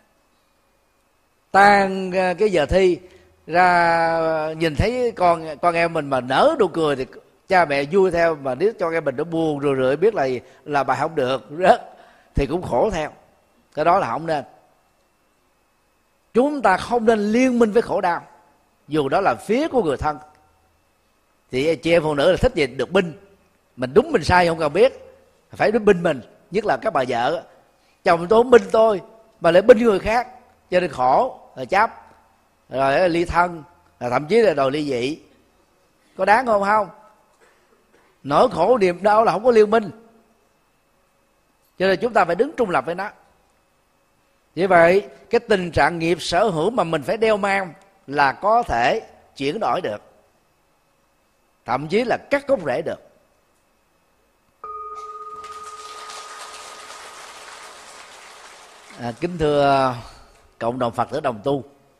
Tan cái giờ thi ra nhìn thấy con con em mình mà nở nụ cười thì cha mẹ vui theo, mà nếu cho em mình nó buồn rồi rượi biết là là bài không được rớt thì cũng khổ theo. Cái đó là không nên. Chúng ta không nên liên minh với khổ đau, dù đó là phía của người thân. Thì chị em phụ nữ là thích gì được binh, mình đúng mình sai không cần biết, phải đến binh mình, nhất là các bà vợ. Chồng tôi không binh tôi mà lại binh người khác, cho nên khổ rồi chấp, rồi ly thân, rồi thậm chí là đòi ly dị. Có đáng không? Không. Nỗi khổ niềm đau là không có liên minh, cho nên chúng ta phải đứng trung lập với nó. Như vậy cái tình trạng nghiệp sở hữu mà mình phải đeo mang là có thể chuyển đổi được, thậm chí là cắt gốc rễ được. À, kính thưa cộng đồng Phật tử đồng tu,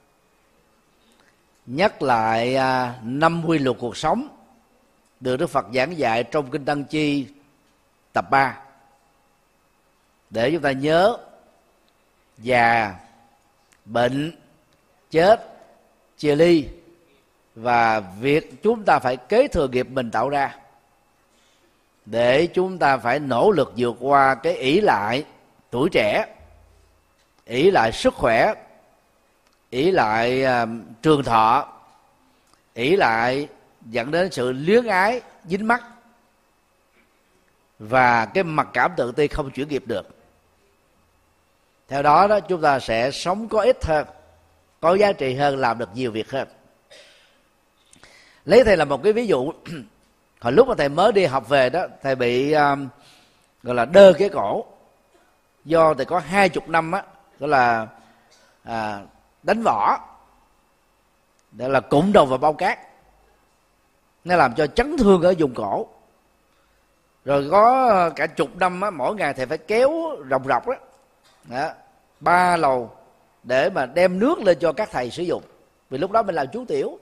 nhắc lại à, năm quy luật cuộc sống được Đức Phật giảng dạy trong Kinh Tăng Chi tập ba, để chúng ta nhớ già, bệnh, chết, chia ly và việc chúng ta phải kế thừa nghiệp mình tạo ra, để chúng ta phải nỗ lực vượt qua cái ỷ lại tuổi trẻ, ỷ lại sức khỏe, ỷ lại uh, trường thọ, ỷ lại dẫn đến sự luyến ái dính mắc và cái mặc cảm tự ti không chuyển nghiệp được. Theo đó đó chúng ta sẽ sống có ích hơn, có giá trị hơn, làm được nhiều việc hơn. Lấy thầy là một cái ví dụ. Hồi lúc mà thầy mới đi học về đó, thầy bị um, gọi là đơ cái cổ, do thầy có hai chục năm á, gọi là à, đánh võ, đó là cụm đầu vào bao cát, nó làm cho chấn thương ở vùng cổ. Rồi có cả chục năm á, mỗi ngày thầy phải kéo ròng rọc đó, đó ba lầu để mà đem nước lên cho các thầy sử dụng, vì lúc đó mình làm chú tiểu.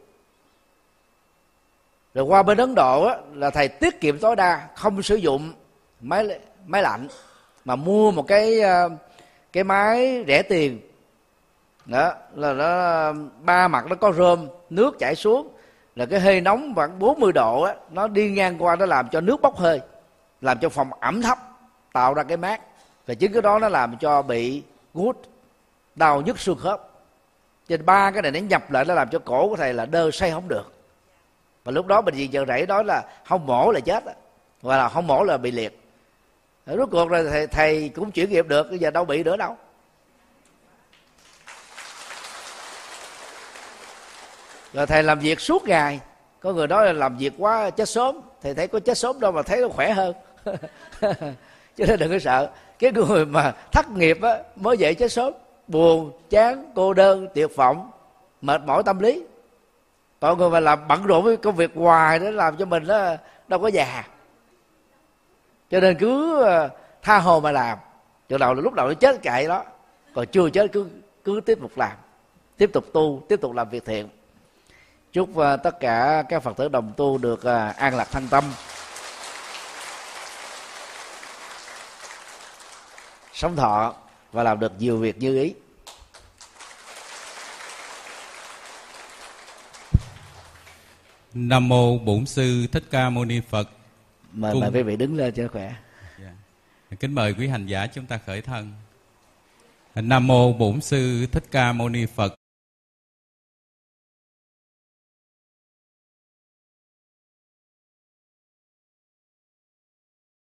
Rồi qua bên Ấn Độ á, là thầy tiết kiệm tối đa, không sử dụng máy máy lạnh, mà mua một cái cái máy rẻ tiền đó, là nó ba mặt nó có rơm, nước chảy xuống, là cái hơi nóng khoảng bốn mươi độ á, nó đi ngang qua, nó làm cho nước bốc hơi, làm cho phòng ẩm thấp, tạo ra cái mát. Và chính cái đó nó làm cho bị gút, đau nhức xương khớp. Trên ba cái này nó nhập lại, nó làm cho cổ của thầy là đơ say không được. Và lúc đó bệnh viện Chợ Rẫy nói là không mổ là chết, và là không mổ là bị liệt. Rốt cuộc là thầy, thầy cũng chuyển nghiệp được, bây giờ đâu bị nữa đâu. Rồi thầy làm việc suốt ngày, có người nói là làm việc quá chết sớm, thầy thấy có chết sớm đâu mà thấy nó khỏe hơn. Cho nên đừng có sợ. Cái người mà thất nghiệp á, mới dậy chết sớm, buồn, chán, cô đơn, tuyệt vọng, mệt mỏi tâm lý. Còn người mà làm bận rộn với công việc hoài để làm cho mình đó, đâu có già. Cho nên cứ tha hồ mà làm. Chừng đầu là lúc đầu nó chết kệ đó, còn chưa chết cứ cứ tiếp tục làm, tiếp tục tu, tiếp tục làm việc thiện. Chúc uh, tất cả các Phật tử đồng tu được uh, an lạc thanh tâm, sống thọ và làm được nhiều việc như ý. Nam mô Bổn Sư Thích Ca Mâu Ni Phật. Mời Cung- mời quý vị đứng lên cho khỏe. Dạ. Kính mời quý hành giả chúng ta khởi thân. Nam mô Bổn Sư Thích Ca Mâu Ni Phật.